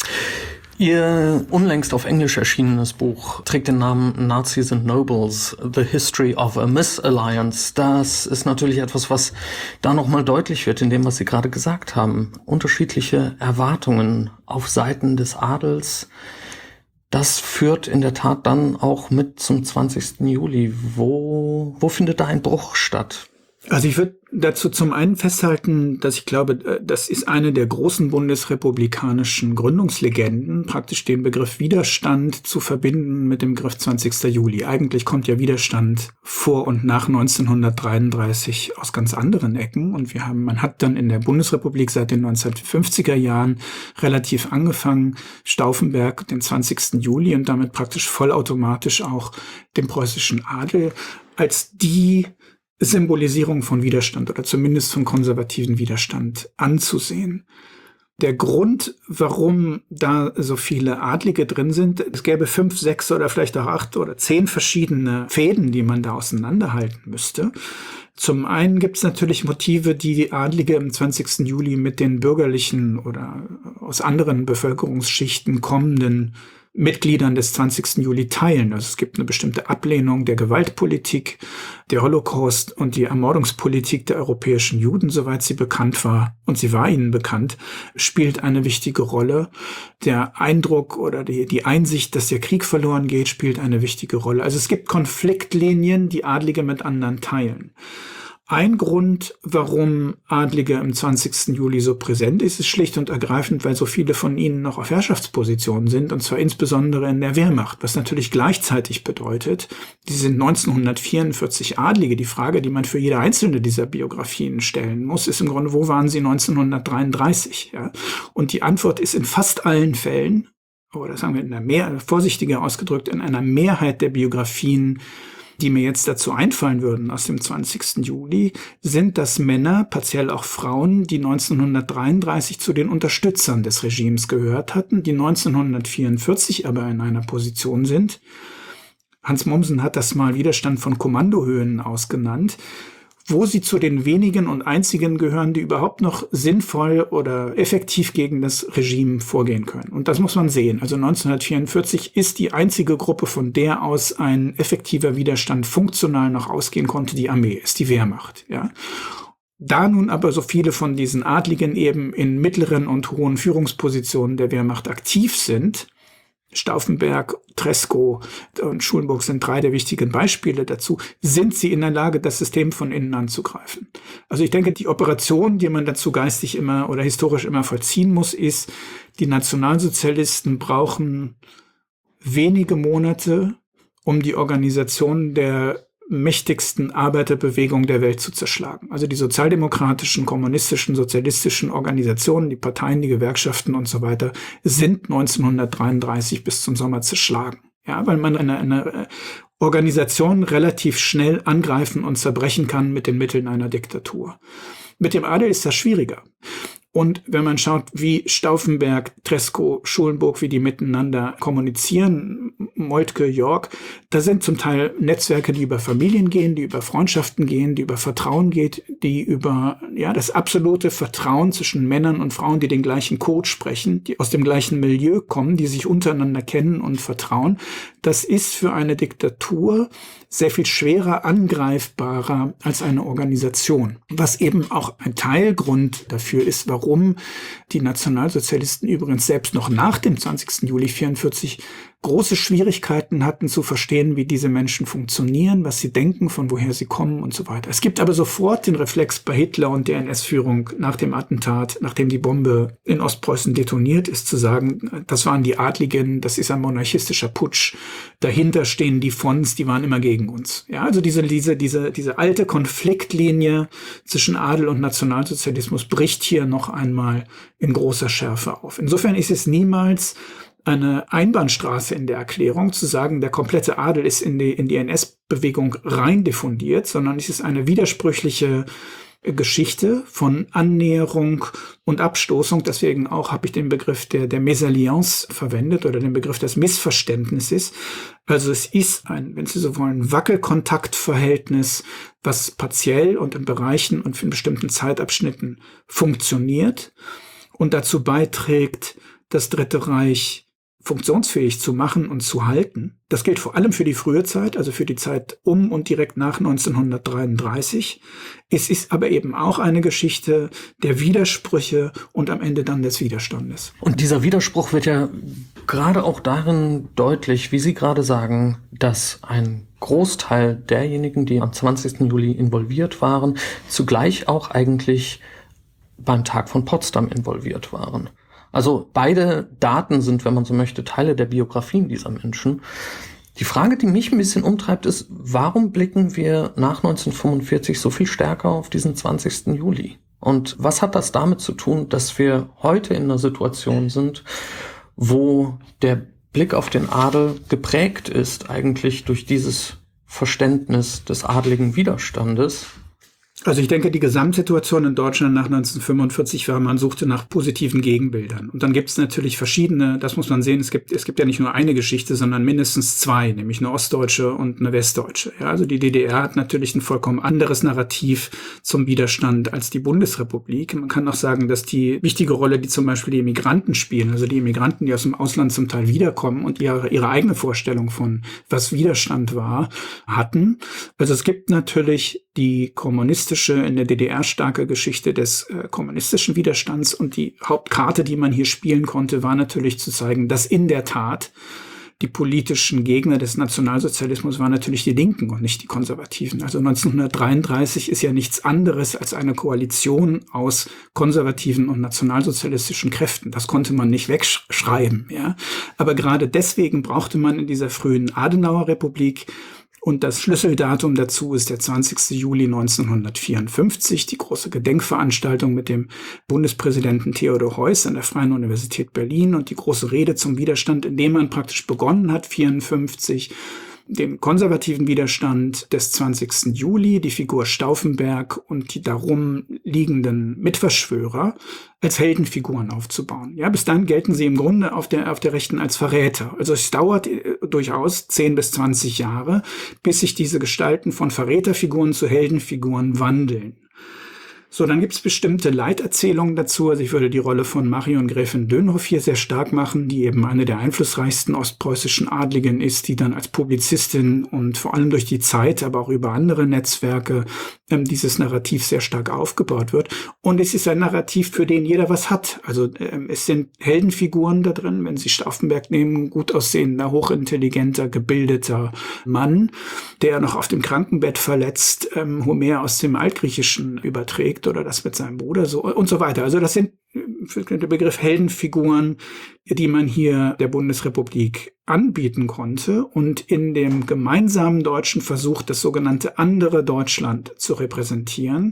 Ihr unlängst auf Englisch erschienenes Buch trägt den Namen Nazis and Nobles, The History of a Misalliance. Das ist natürlich etwas, was da nochmal deutlich wird in dem, was Sie gerade gesagt haben. Unterschiedliche Erwartungen auf Seiten des Adels. Das führt in der Tat dann auch mit zum zwanzigsten Juli. Wo, wo findet da ein Bruch statt? Also ich würde dazu zum einen festhalten, dass ich glaube, das ist eine der großen bundesrepublikanischen Gründungslegenden, praktisch den Begriff Widerstand zu verbinden mit dem Begriff zwanzigsten Juli. Eigentlich kommt ja Widerstand vor und nach neunzehnhundertdreiunddreißig aus ganz anderen Ecken. Und wir haben, man hat dann in der Bundesrepublik seit den neunzehnhundertfünfziger Jahren relativ angefangen, Stauffenberg den zwanzigsten Juli und damit praktisch vollautomatisch auch den preußischen Adel als die Symbolisierung von Widerstand oder zumindest von konservativen Widerstand anzusehen. Der Grund, warum da so viele Adlige drin sind, es gäbe fünf, sechs oder vielleicht auch acht oder zehn verschiedene Fäden, die man da auseinanderhalten müsste. Zum einen gibt es natürlich Motive, die die Adlige im zwanzigsten Juli mit den bürgerlichen oder aus anderen Bevölkerungsschichten kommenden Mitgliedern des zwanzigsten Juli teilen. Also es gibt eine bestimmte Ablehnung der Gewaltpolitik, der Holocaust und die Ermordungspolitik der europäischen Juden, soweit sie bekannt war, und sie war ihnen bekannt, spielt eine wichtige Rolle. Der Eindruck oder die, die Einsicht, dass der Krieg verloren geht, spielt eine wichtige Rolle. Also es gibt Konfliktlinien, die Adlige mit anderen teilen. Ein Grund, warum Adlige im zwanzigsten Juli so präsent ist, ist schlicht und ergreifend, weil so viele von ihnen noch auf Herrschaftspositionen sind, und zwar insbesondere in der Wehrmacht, was natürlich gleichzeitig bedeutet, die sind neunzehnhundertvierundvierzig Adlige. Die Frage, die man für jede einzelne dieser Biografien stellen muss, ist im Grunde, wo waren sie neunzehnhundertdreiunddreißig? Ja? Und die Antwort ist in fast allen Fällen, oder sagen wir in einer mehr, vorsichtiger ausgedrückt, in einer Mehrheit der Biografien, die mir jetzt dazu einfallen würden aus dem zwanzigsten Juli, sind das Männer, partiell auch Frauen, die neunzehnhundertdreiunddreißig zu den Unterstützern des Regimes gehört hatten, die neunzehnhundertvierundvierzig aber in einer Position sind. Hans Mommsen hat das mal Widerstand von Kommandohöhen ausgenannt, wo sie zu den wenigen und einzigen gehören, die überhaupt noch sinnvoll oder effektiv gegen das Regime vorgehen können. Und das muss man sehen. Also neunzehnhundertvierundvierzig ist die einzige Gruppe, von der aus ein effektiver Widerstand funktional noch ausgehen konnte, die Armee, ist die Wehrmacht. Ja. Da nun aber so viele von diesen Adligen eben in mittleren und hohen Führungspositionen der Wehrmacht aktiv sind, Stauffenberg, Tresckow und Schulenburg sind drei der wichtigen Beispiele dazu, sind sie in der Lage, das System von innen anzugreifen. Also ich denke, die Operation, die man dazu geistig immer oder historisch immer vollziehen muss, ist, die Nationalsozialisten brauchen wenige Monate, um die Organisation der mächtigsten Arbeiterbewegung der Welt zu zerschlagen. Also die sozialdemokratischen, kommunistischen, sozialistischen Organisationen, die Parteien, die Gewerkschaften und so weiter, sind neunzehnhundertdreiunddreißig bis zum Sommer zerschlagen. Ja, weil man eine, eine Organisation relativ schnell angreifen und zerbrechen kann mit den Mitteln einer Diktatur. Mit dem Adel ist das schwieriger. Und wenn man schaut, wie Stauffenberg, Tresckow, Schulenburg, wie die miteinander kommunizieren, Moltke, Yorck, da sind zum Teil Netzwerke, die über Familien gehen, die über Freundschaften gehen, die über Vertrauen geht, die über ja das absolute Vertrauen zwischen Männern und Frauen, die den gleichen Code sprechen, die aus dem gleichen Milieu kommen, die sich untereinander kennen und vertrauen. Das ist für eine Diktatur sehr viel schwerer angreifbarer als eine Organisation. Was eben auch ein Teilgrund dafür ist, warum die Nationalsozialisten übrigens selbst noch nach dem zwanzigsten Juli vierundvierzig große Schwierigkeiten hatten zu verstehen, wie diese Menschen funktionieren, was sie denken, von woher sie kommen und so weiter. Es gibt aber sofort den Reflex bei Hitler und der N S-Führung nach dem Attentat, nachdem die Bombe in Ostpreußen detoniert ist, zu sagen, das waren die Adligen, das ist ein monarchistischer Putsch, dahinter stehen die Fonds, die waren immer gegen uns. Ja, also diese, diese, diese, diese alte Konfliktlinie zwischen Adel und Nationalsozialismus bricht hier noch einmal in großer Schärfe auf. Insofern ist es niemals eine Einbahnstraße in der Erklärung, zu sagen, der komplette Adel ist in die, in die N S-Bewegung rein diffundiert, sondern es ist eine widersprüchliche Geschichte von Annäherung und Abstoßung. Deswegen auch habe ich den Begriff der, der Mésalliance verwendet oder den Begriff des Missverständnisses. Also es ist ein, wenn Sie so wollen, Wackelkontaktverhältnis, was partiell und in Bereichen und in bestimmten Zeitabschnitten funktioniert und dazu beiträgt, das Dritte Reich funktionsfähig zu machen und zu halten. Das gilt vor allem für die frühe Zeit, also für die Zeit um und direkt nach neunzehnhundertdreiunddreißig. Es ist aber eben auch eine Geschichte der Widersprüche und am Ende dann des Widerstandes. Und dieser Widerspruch wird ja gerade auch darin deutlich, wie Sie gerade sagen, dass ein Großteil derjenigen, die am zwanzigsten Juli involviert waren, zugleich auch eigentlich beim Tag von Potsdam involviert waren. Also beide Daten sind, wenn man so möchte, Teile der Biografien dieser Menschen. Die Frage, die mich ein bisschen umtreibt, ist, warum blicken wir nach neunzehnhundertfünfundvierzig so viel stärker auf diesen zwanzigsten Juli? Und was hat das damit zu tun, dass wir heute in einer Situation sind, wo der Blick auf den Adel geprägt ist eigentlich durch dieses Verständnis des adligen Widerstandes? Also ich denke, die Gesamtsituation in Deutschland nach neunzehnhundertfünfundvierzig war, man suchte nach positiven Gegenbildern. Und dann gibt es natürlich verschiedene, das muss man sehen, es gibt es gibt ja nicht nur eine Geschichte, sondern mindestens zwei, nämlich eine ostdeutsche und eine westdeutsche. Ja, also die D D R hat natürlich ein vollkommen anderes Narrativ zum Widerstand als die Bundesrepublik. Man kann auch sagen, dass die wichtige Rolle, die zum Beispiel die Immigranten spielen, also die Immigranten, die aus dem Ausland zum Teil wiederkommen und ihre, ihre eigene Vorstellung von, was Widerstand war, hatten. Also es gibt natürlich die kommunistische, in der D D R starke Geschichte des äh, kommunistischen Widerstands, und die Hauptkarte, die man hier spielen konnte, war natürlich zu zeigen, dass in der Tat die politischen Gegner des Nationalsozialismus waren natürlich die Linken und nicht die Konservativen. Also neunzehnhundertdreiunddreißig ist ja nichts anderes als eine Koalition aus konservativen und nationalsozialistischen Kräften. Das konnte man nicht wegschreiben, ja. Aber gerade deswegen brauchte man in dieser frühen Adenauer-Republik, und das Schlüsseldatum dazu ist der zwanzigster Juli neunzehnhundertvierundfünfzig, die große Gedenkveranstaltung mit dem Bundespräsidenten Theodor Heuss an der Freien Universität Berlin und die große Rede zum Widerstand, in dem man praktisch begonnen hat, vierundfünfzig, den konservativen Widerstand des zwanzigsten Juli, die Figur Stauffenberg und die darum liegenden Mitverschwörer als Heldenfiguren aufzubauen. Ja, bis dann gelten sie im Grunde auf der, auf der Rechten als Verräter. Also es dauert äh, durchaus zehn bis zwanzig Jahre, bis sich diese Gestalten von Verräterfiguren zu Heldenfiguren wandeln. So, dann gibt's bestimmte Leiterzählungen dazu. Also ich würde die Rolle von Marion Gräfin Dönhoff hier sehr stark machen, die eben eine der einflussreichsten ostpreußischen Adligen ist, die dann als Publizistin und vor allem durch die Zeit, aber auch über andere Netzwerke ähm, dieses Narrativ sehr stark aufgebaut wird. Und es ist ein Narrativ, für den jeder was hat. Also ähm, es sind Heldenfiguren da drin, wenn Sie Stauffenberg nehmen, gut aussehender, hochintelligenter, gebildeter Mann, der noch auf dem Krankenbett verletzt ähm, Homer aus dem Altgriechischen überträgt oder das mit seinem Bruder so und so weiter. Also das sind der Begriff Heldenfiguren, die man hier der Bundesrepublik anbieten konnte und in dem gemeinsamen deutschen Versuch, das sogenannte andere Deutschland zu repräsentieren,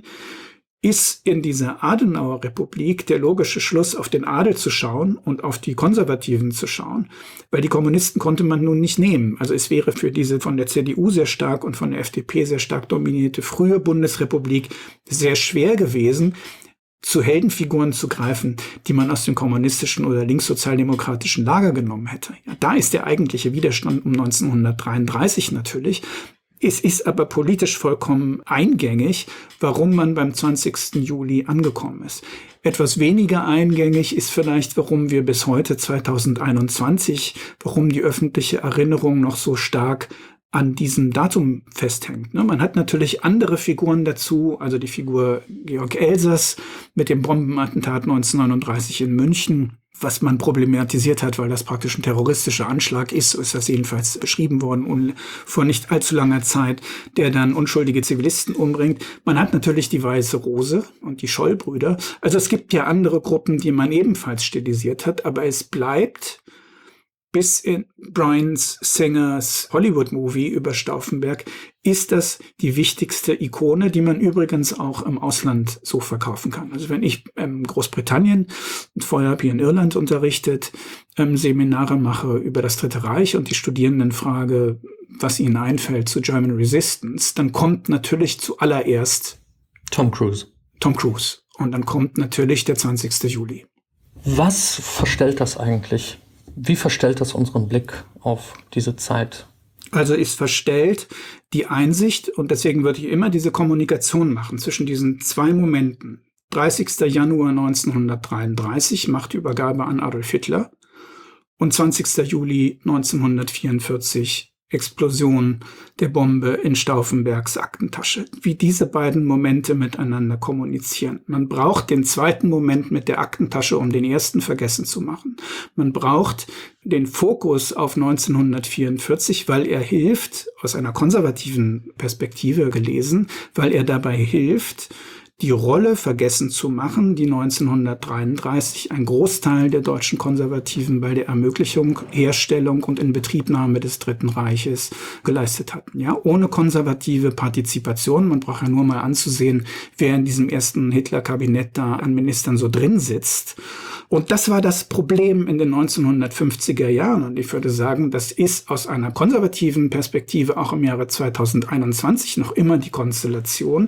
ist in dieser Adenauer Republik der logische Schluss, auf den Adel zu schauen und auf die Konservativen zu schauen, weil die Kommunisten konnte man nun nicht nehmen. Also es wäre für diese von der C D U sehr stark und von der F D P sehr stark dominierte frühe Bundesrepublik sehr schwer gewesen, zu Heldenfiguren zu greifen, die man aus dem kommunistischen oder linkssozialdemokratischen Lager genommen hätte. Ja, da ist der eigentliche Widerstand um neunzehnhundertdreiunddreißig natürlich. Es ist aber politisch vollkommen eingängig, warum man beim zwanzigsten Juli angekommen ist. Etwas weniger eingängig ist vielleicht, warum wir bis heute zweitausendeinundzwanzig, warum die öffentliche Erinnerung noch so stark an diesem Datum festhängt. Man hat natürlich andere Figuren dazu, also die Figur Georg Elsers mit dem Bombenattentat neunzehnhundertneununddreißig in München, was man problematisiert hat, weil das praktisch ein terroristischer Anschlag ist, so ist das jedenfalls beschrieben worden und vor nicht allzu langer Zeit, der dann unschuldige Zivilisten umbringt. Man hat natürlich die Weiße Rose und die Scholl-Brüder. Also es gibt ja andere Gruppen, die man ebenfalls stilisiert hat, aber es bleibt bis in Bryan Singers Hollywood-Movie über Stauffenberg ist das die wichtigste Ikone, die man übrigens auch im Ausland so verkaufen kann. Also wenn ich in Großbritannien und vorher habe ich in Irland unterrichtet, ähm, Seminare mache über das Dritte Reich und die Studierenden frage, was ihnen einfällt zu German Resistance, dann kommt natürlich zuallererst Tom Cruise. Tom Cruise. Und dann kommt natürlich der zwanzigster Juli. Was verstellt das eigentlich? Wie verstellt das unseren Blick auf diese Zeit? Also es verstellt die Einsicht, und deswegen würde ich immer diese Kommunikation machen zwischen diesen zwei Momenten. dreißigster Januar neunzehnhundertdreiunddreißig, Machtübergabe an Adolf Hitler, und zwanzigster Juli neunzehnhundertvierundvierzig, Explosion der Bombe in Stauffenbergs Aktentasche. Wie diese beiden Momente miteinander kommunizieren. Man braucht den zweiten Moment mit der Aktentasche, um den ersten vergessen zu machen. Man braucht den Fokus auf neunzehnhundertvierundvierzig, weil er hilft, aus einer konservativen Perspektive gelesen, weil er dabei hilft, die Rolle vergessen zu machen, die neunzehnhundertdreiunddreißig ein Großteil der deutschen Konservativen bei der Ermöglichung, Herstellung und Inbetriebnahme des Dritten Reiches geleistet hatten. Ja, ohne konservative Partizipation, man braucht ja nur mal anzusehen, wer in diesem ersten Hitler-Kabinett da an Ministern so drin sitzt. Und das war das Problem in den neunzehnhundertfünfziger Jahren. Und ich würde sagen, das ist aus einer konservativen Perspektive auch im Jahre zweitausendeinundzwanzig noch immer die Konstellation.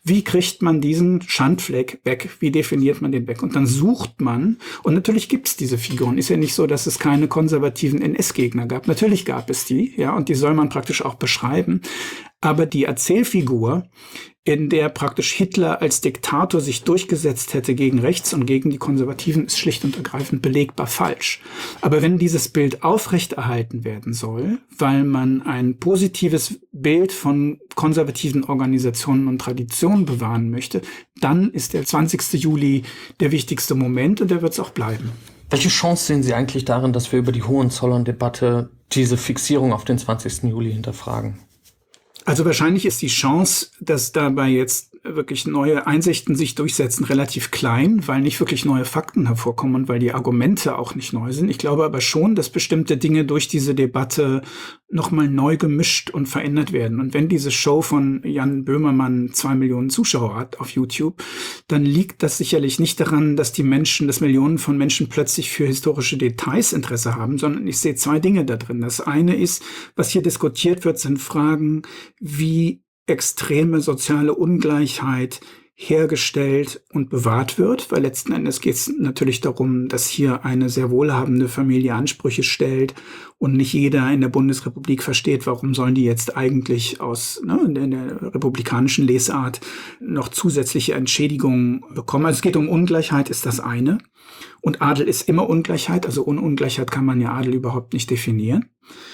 Wie kriegt man diesen Schandfleck weg? Wie definiert man den weg? Und dann sucht man, und natürlich gibt es diese Figuren. Ist ja nicht so, dass es keine konservativen N S-Gegner gab. Natürlich gab es die, ja, und die soll man praktisch auch beschreiben. Aber die Erzählfigur, in der praktisch Hitler als Diktator sich durchgesetzt hätte gegen rechts und gegen die Konservativen, ist schlicht und ergreifend belegbar falsch. Aber wenn dieses Bild aufrechterhalten werden soll, weil man ein positives Bild von konservativen Organisationen und Traditionen bewahren möchte, dann ist der zwanzigste Juli der wichtigste Moment und der wird es auch bleiben. Welche Chance sehen Sie eigentlich darin, dass wir über die Hohenzollern-Debatte diese Fixierung auf den zwanzigsten Juli hinterfragen? Also wahrscheinlich ist die Chance, dass dabei jetzt wirklich neue Einsichten sich durchsetzen, relativ klein, weil nicht wirklich neue Fakten hervorkommen und weil die Argumente auch nicht neu sind. Ich glaube aber schon, dass bestimmte Dinge durch diese Debatte nochmal neu gemischt und verändert werden. Und wenn diese Show von Jan Böhmermann zwei Millionen Zuschauer hat auf YouTube, dann liegt das sicherlich nicht daran, dass die Menschen, dass Millionen von Menschen plötzlich für historische Details Interesse haben, sondern ich sehe zwei Dinge da drin. Das eine ist, was hier diskutiert wird, sind Fragen, wie extreme soziale Ungleichheit hergestellt und bewahrt wird, weil letzten Endes geht es natürlich darum, dass hier eine sehr wohlhabende Familie Ansprüche stellt und nicht jeder in der Bundesrepublik versteht, warum sollen die jetzt eigentlich aus ne, in der republikanischen Lesart noch zusätzliche Entschädigungen bekommen. Also es geht um Ungleichheit, ist das eine. Und Adel ist immer Ungleichheit, also ohne Ungleichheit kann man ja Adel überhaupt nicht definieren.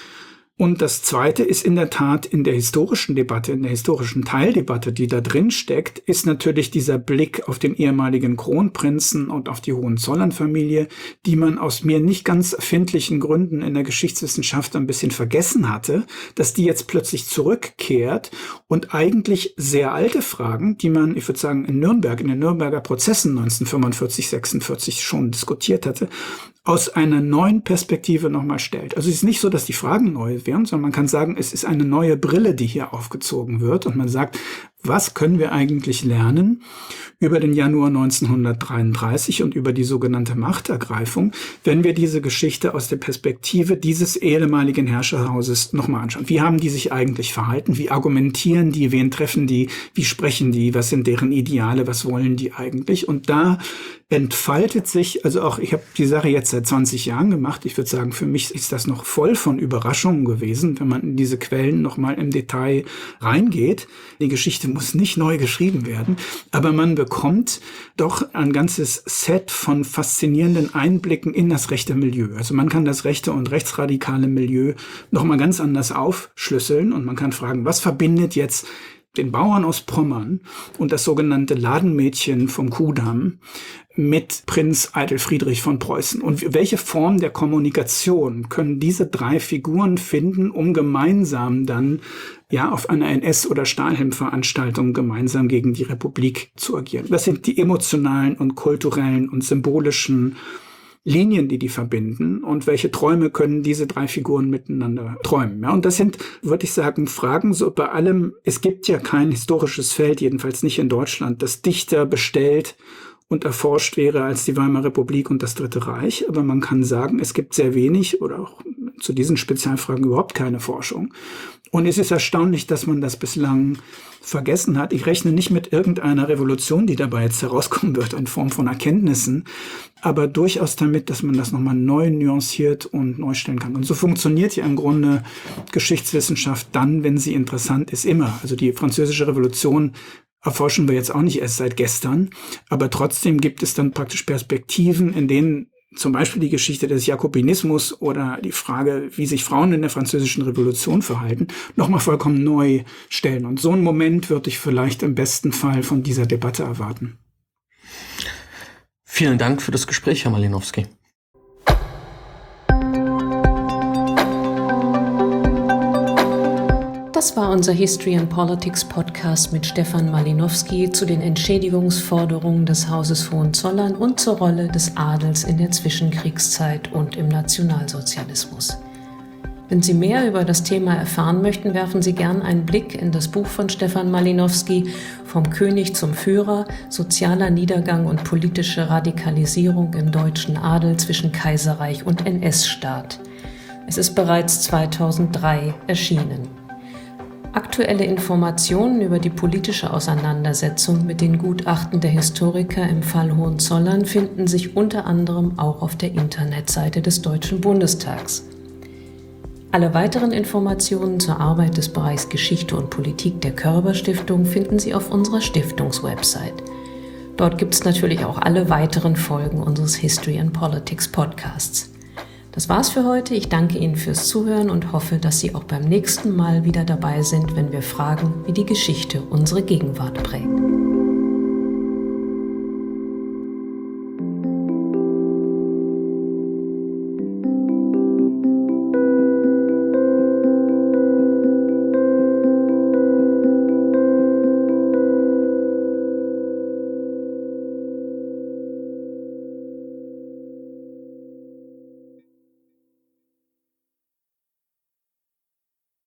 Und das Zweite ist in der Tat in der historischen Debatte, in der historischen Teildebatte, die da drin steckt, ist natürlich dieser Blick auf den ehemaligen Kronprinzen und auf die Hohenzollern-Familie, die man aus mir nicht ganz erfindlichen Gründen in der Geschichtswissenschaft ein bisschen vergessen hatte, dass die jetzt plötzlich zurückkehrt und eigentlich sehr alte Fragen, die man, ich würde sagen, in Nürnberg, in den Nürnberger Prozessen neunzehnhundertfünfundvierzig, sechsundvierzig schon diskutiert hatte, aus einer neuen Perspektive nochmal stellt. Also es ist nicht so, dass die Fragen neu wären, sondern man kann sagen, es ist eine neue Brille, die hier aufgezogen wird und man sagt, was können wir eigentlich lernen über den Januar neunzehnhundertdreiunddreißig und über die sogenannte Machtergreifung, wenn wir diese Geschichte aus der Perspektive dieses ehemaligen Herrscherhauses nochmal anschauen. Wie haben die sich eigentlich verhalten? Wie argumentieren die? Wen treffen die? Wie sprechen die? Was sind deren Ideale? Was wollen die eigentlich? Und da entfaltet sich, also auch, ich habe die Sache jetzt seit zwanzig Jahren gemacht. Ich würde sagen, für mich ist das noch voll von Überraschungen gewesen, wenn man in diese Quellen nochmal im Detail reingeht. Die Geschichte muss nicht neu geschrieben werden, aber man bekommt doch ein ganzes Set von faszinierenden Einblicken in das rechte Milieu. Also man kann das rechte und rechtsradikale Milieu nochmal ganz anders aufschlüsseln und man kann fragen, was verbindet jetzt den Bauern aus Pommern und das sogenannte Ladenmädchen vom Kudamm mit Prinz Eitel Friedrich von Preußen. Und welche Form der Kommunikation können diese drei Figuren finden, um gemeinsam dann ja auf einer N S- oder Stahlhelm-Veranstaltung gemeinsam gegen die Republik zu agieren? Was sind die emotionalen und kulturellen und symbolischen Linien, die die verbinden und welche Träume können diese drei Figuren miteinander träumen? Ja, und das sind, würde ich sagen, Fragen so bei allem. Es gibt ja kein historisches Feld, jedenfalls nicht in Deutschland, das dichter bestellt und erforscht wäre als die Weimarer Republik und das Dritte Reich. Aber man kann sagen, es gibt sehr wenig oder auch zu diesen Spezialfragen überhaupt keine Forschung. Und es ist erstaunlich, dass man das bislang vergessen hat. Ich rechne nicht mit irgendeiner Revolution, die dabei jetzt herauskommen wird in Form von Erkenntnissen, aber durchaus damit, dass man das nochmal neu nuanciert und neu stellen kann. Und so funktioniert ja im Grunde Geschichtswissenschaft dann, wenn sie interessant ist, immer. Also die Französische Revolution erforschen wir jetzt auch nicht erst seit gestern, aber trotzdem gibt es dann praktisch Perspektiven, in denen zum Beispiel die Geschichte des Jakobinismus oder die Frage, wie sich Frauen in der Französischen Revolution verhalten, nochmal vollkommen neu stellen. Und so einen Moment würde ich vielleicht im besten Fall von dieser Debatte erwarten. Vielen Dank für das Gespräch, Herr Malinowski. Das war unser History and Politics Podcast mit Stefan Malinowski zu den Entschädigungsforderungen des Hauses Hohenzollern und zur Rolle des Adels in der Zwischenkriegszeit und im Nationalsozialismus. Wenn Sie mehr über das Thema erfahren möchten, werfen Sie gern einen Blick in das Buch von Stefan Malinowski Vom König zum Führer, sozialer Niedergang und politische Radikalisierung im deutschen Adel zwischen Kaiserreich und N S-Staat. Es ist bereits zweitausenddrei erschienen. Aktuelle Informationen über die politische Auseinandersetzung mit den Gutachten der Historiker im Fall Hohenzollern finden sich unter anderem auch auf der Internetseite des Deutschen Bundestags. Alle weiteren Informationen zur Arbeit des Bereichs Geschichte und Politik der Körber Stiftung finden Sie auf unserer Stiftungswebsite. Dort gibt es natürlich auch alle weiteren Folgen unseres History and Politics Podcasts. Das war's für heute. Ich danke Ihnen fürs Zuhören und hoffe, dass Sie auch beim nächsten Mal wieder dabei sind, wenn wir fragen, wie die Geschichte unsere Gegenwart prägt.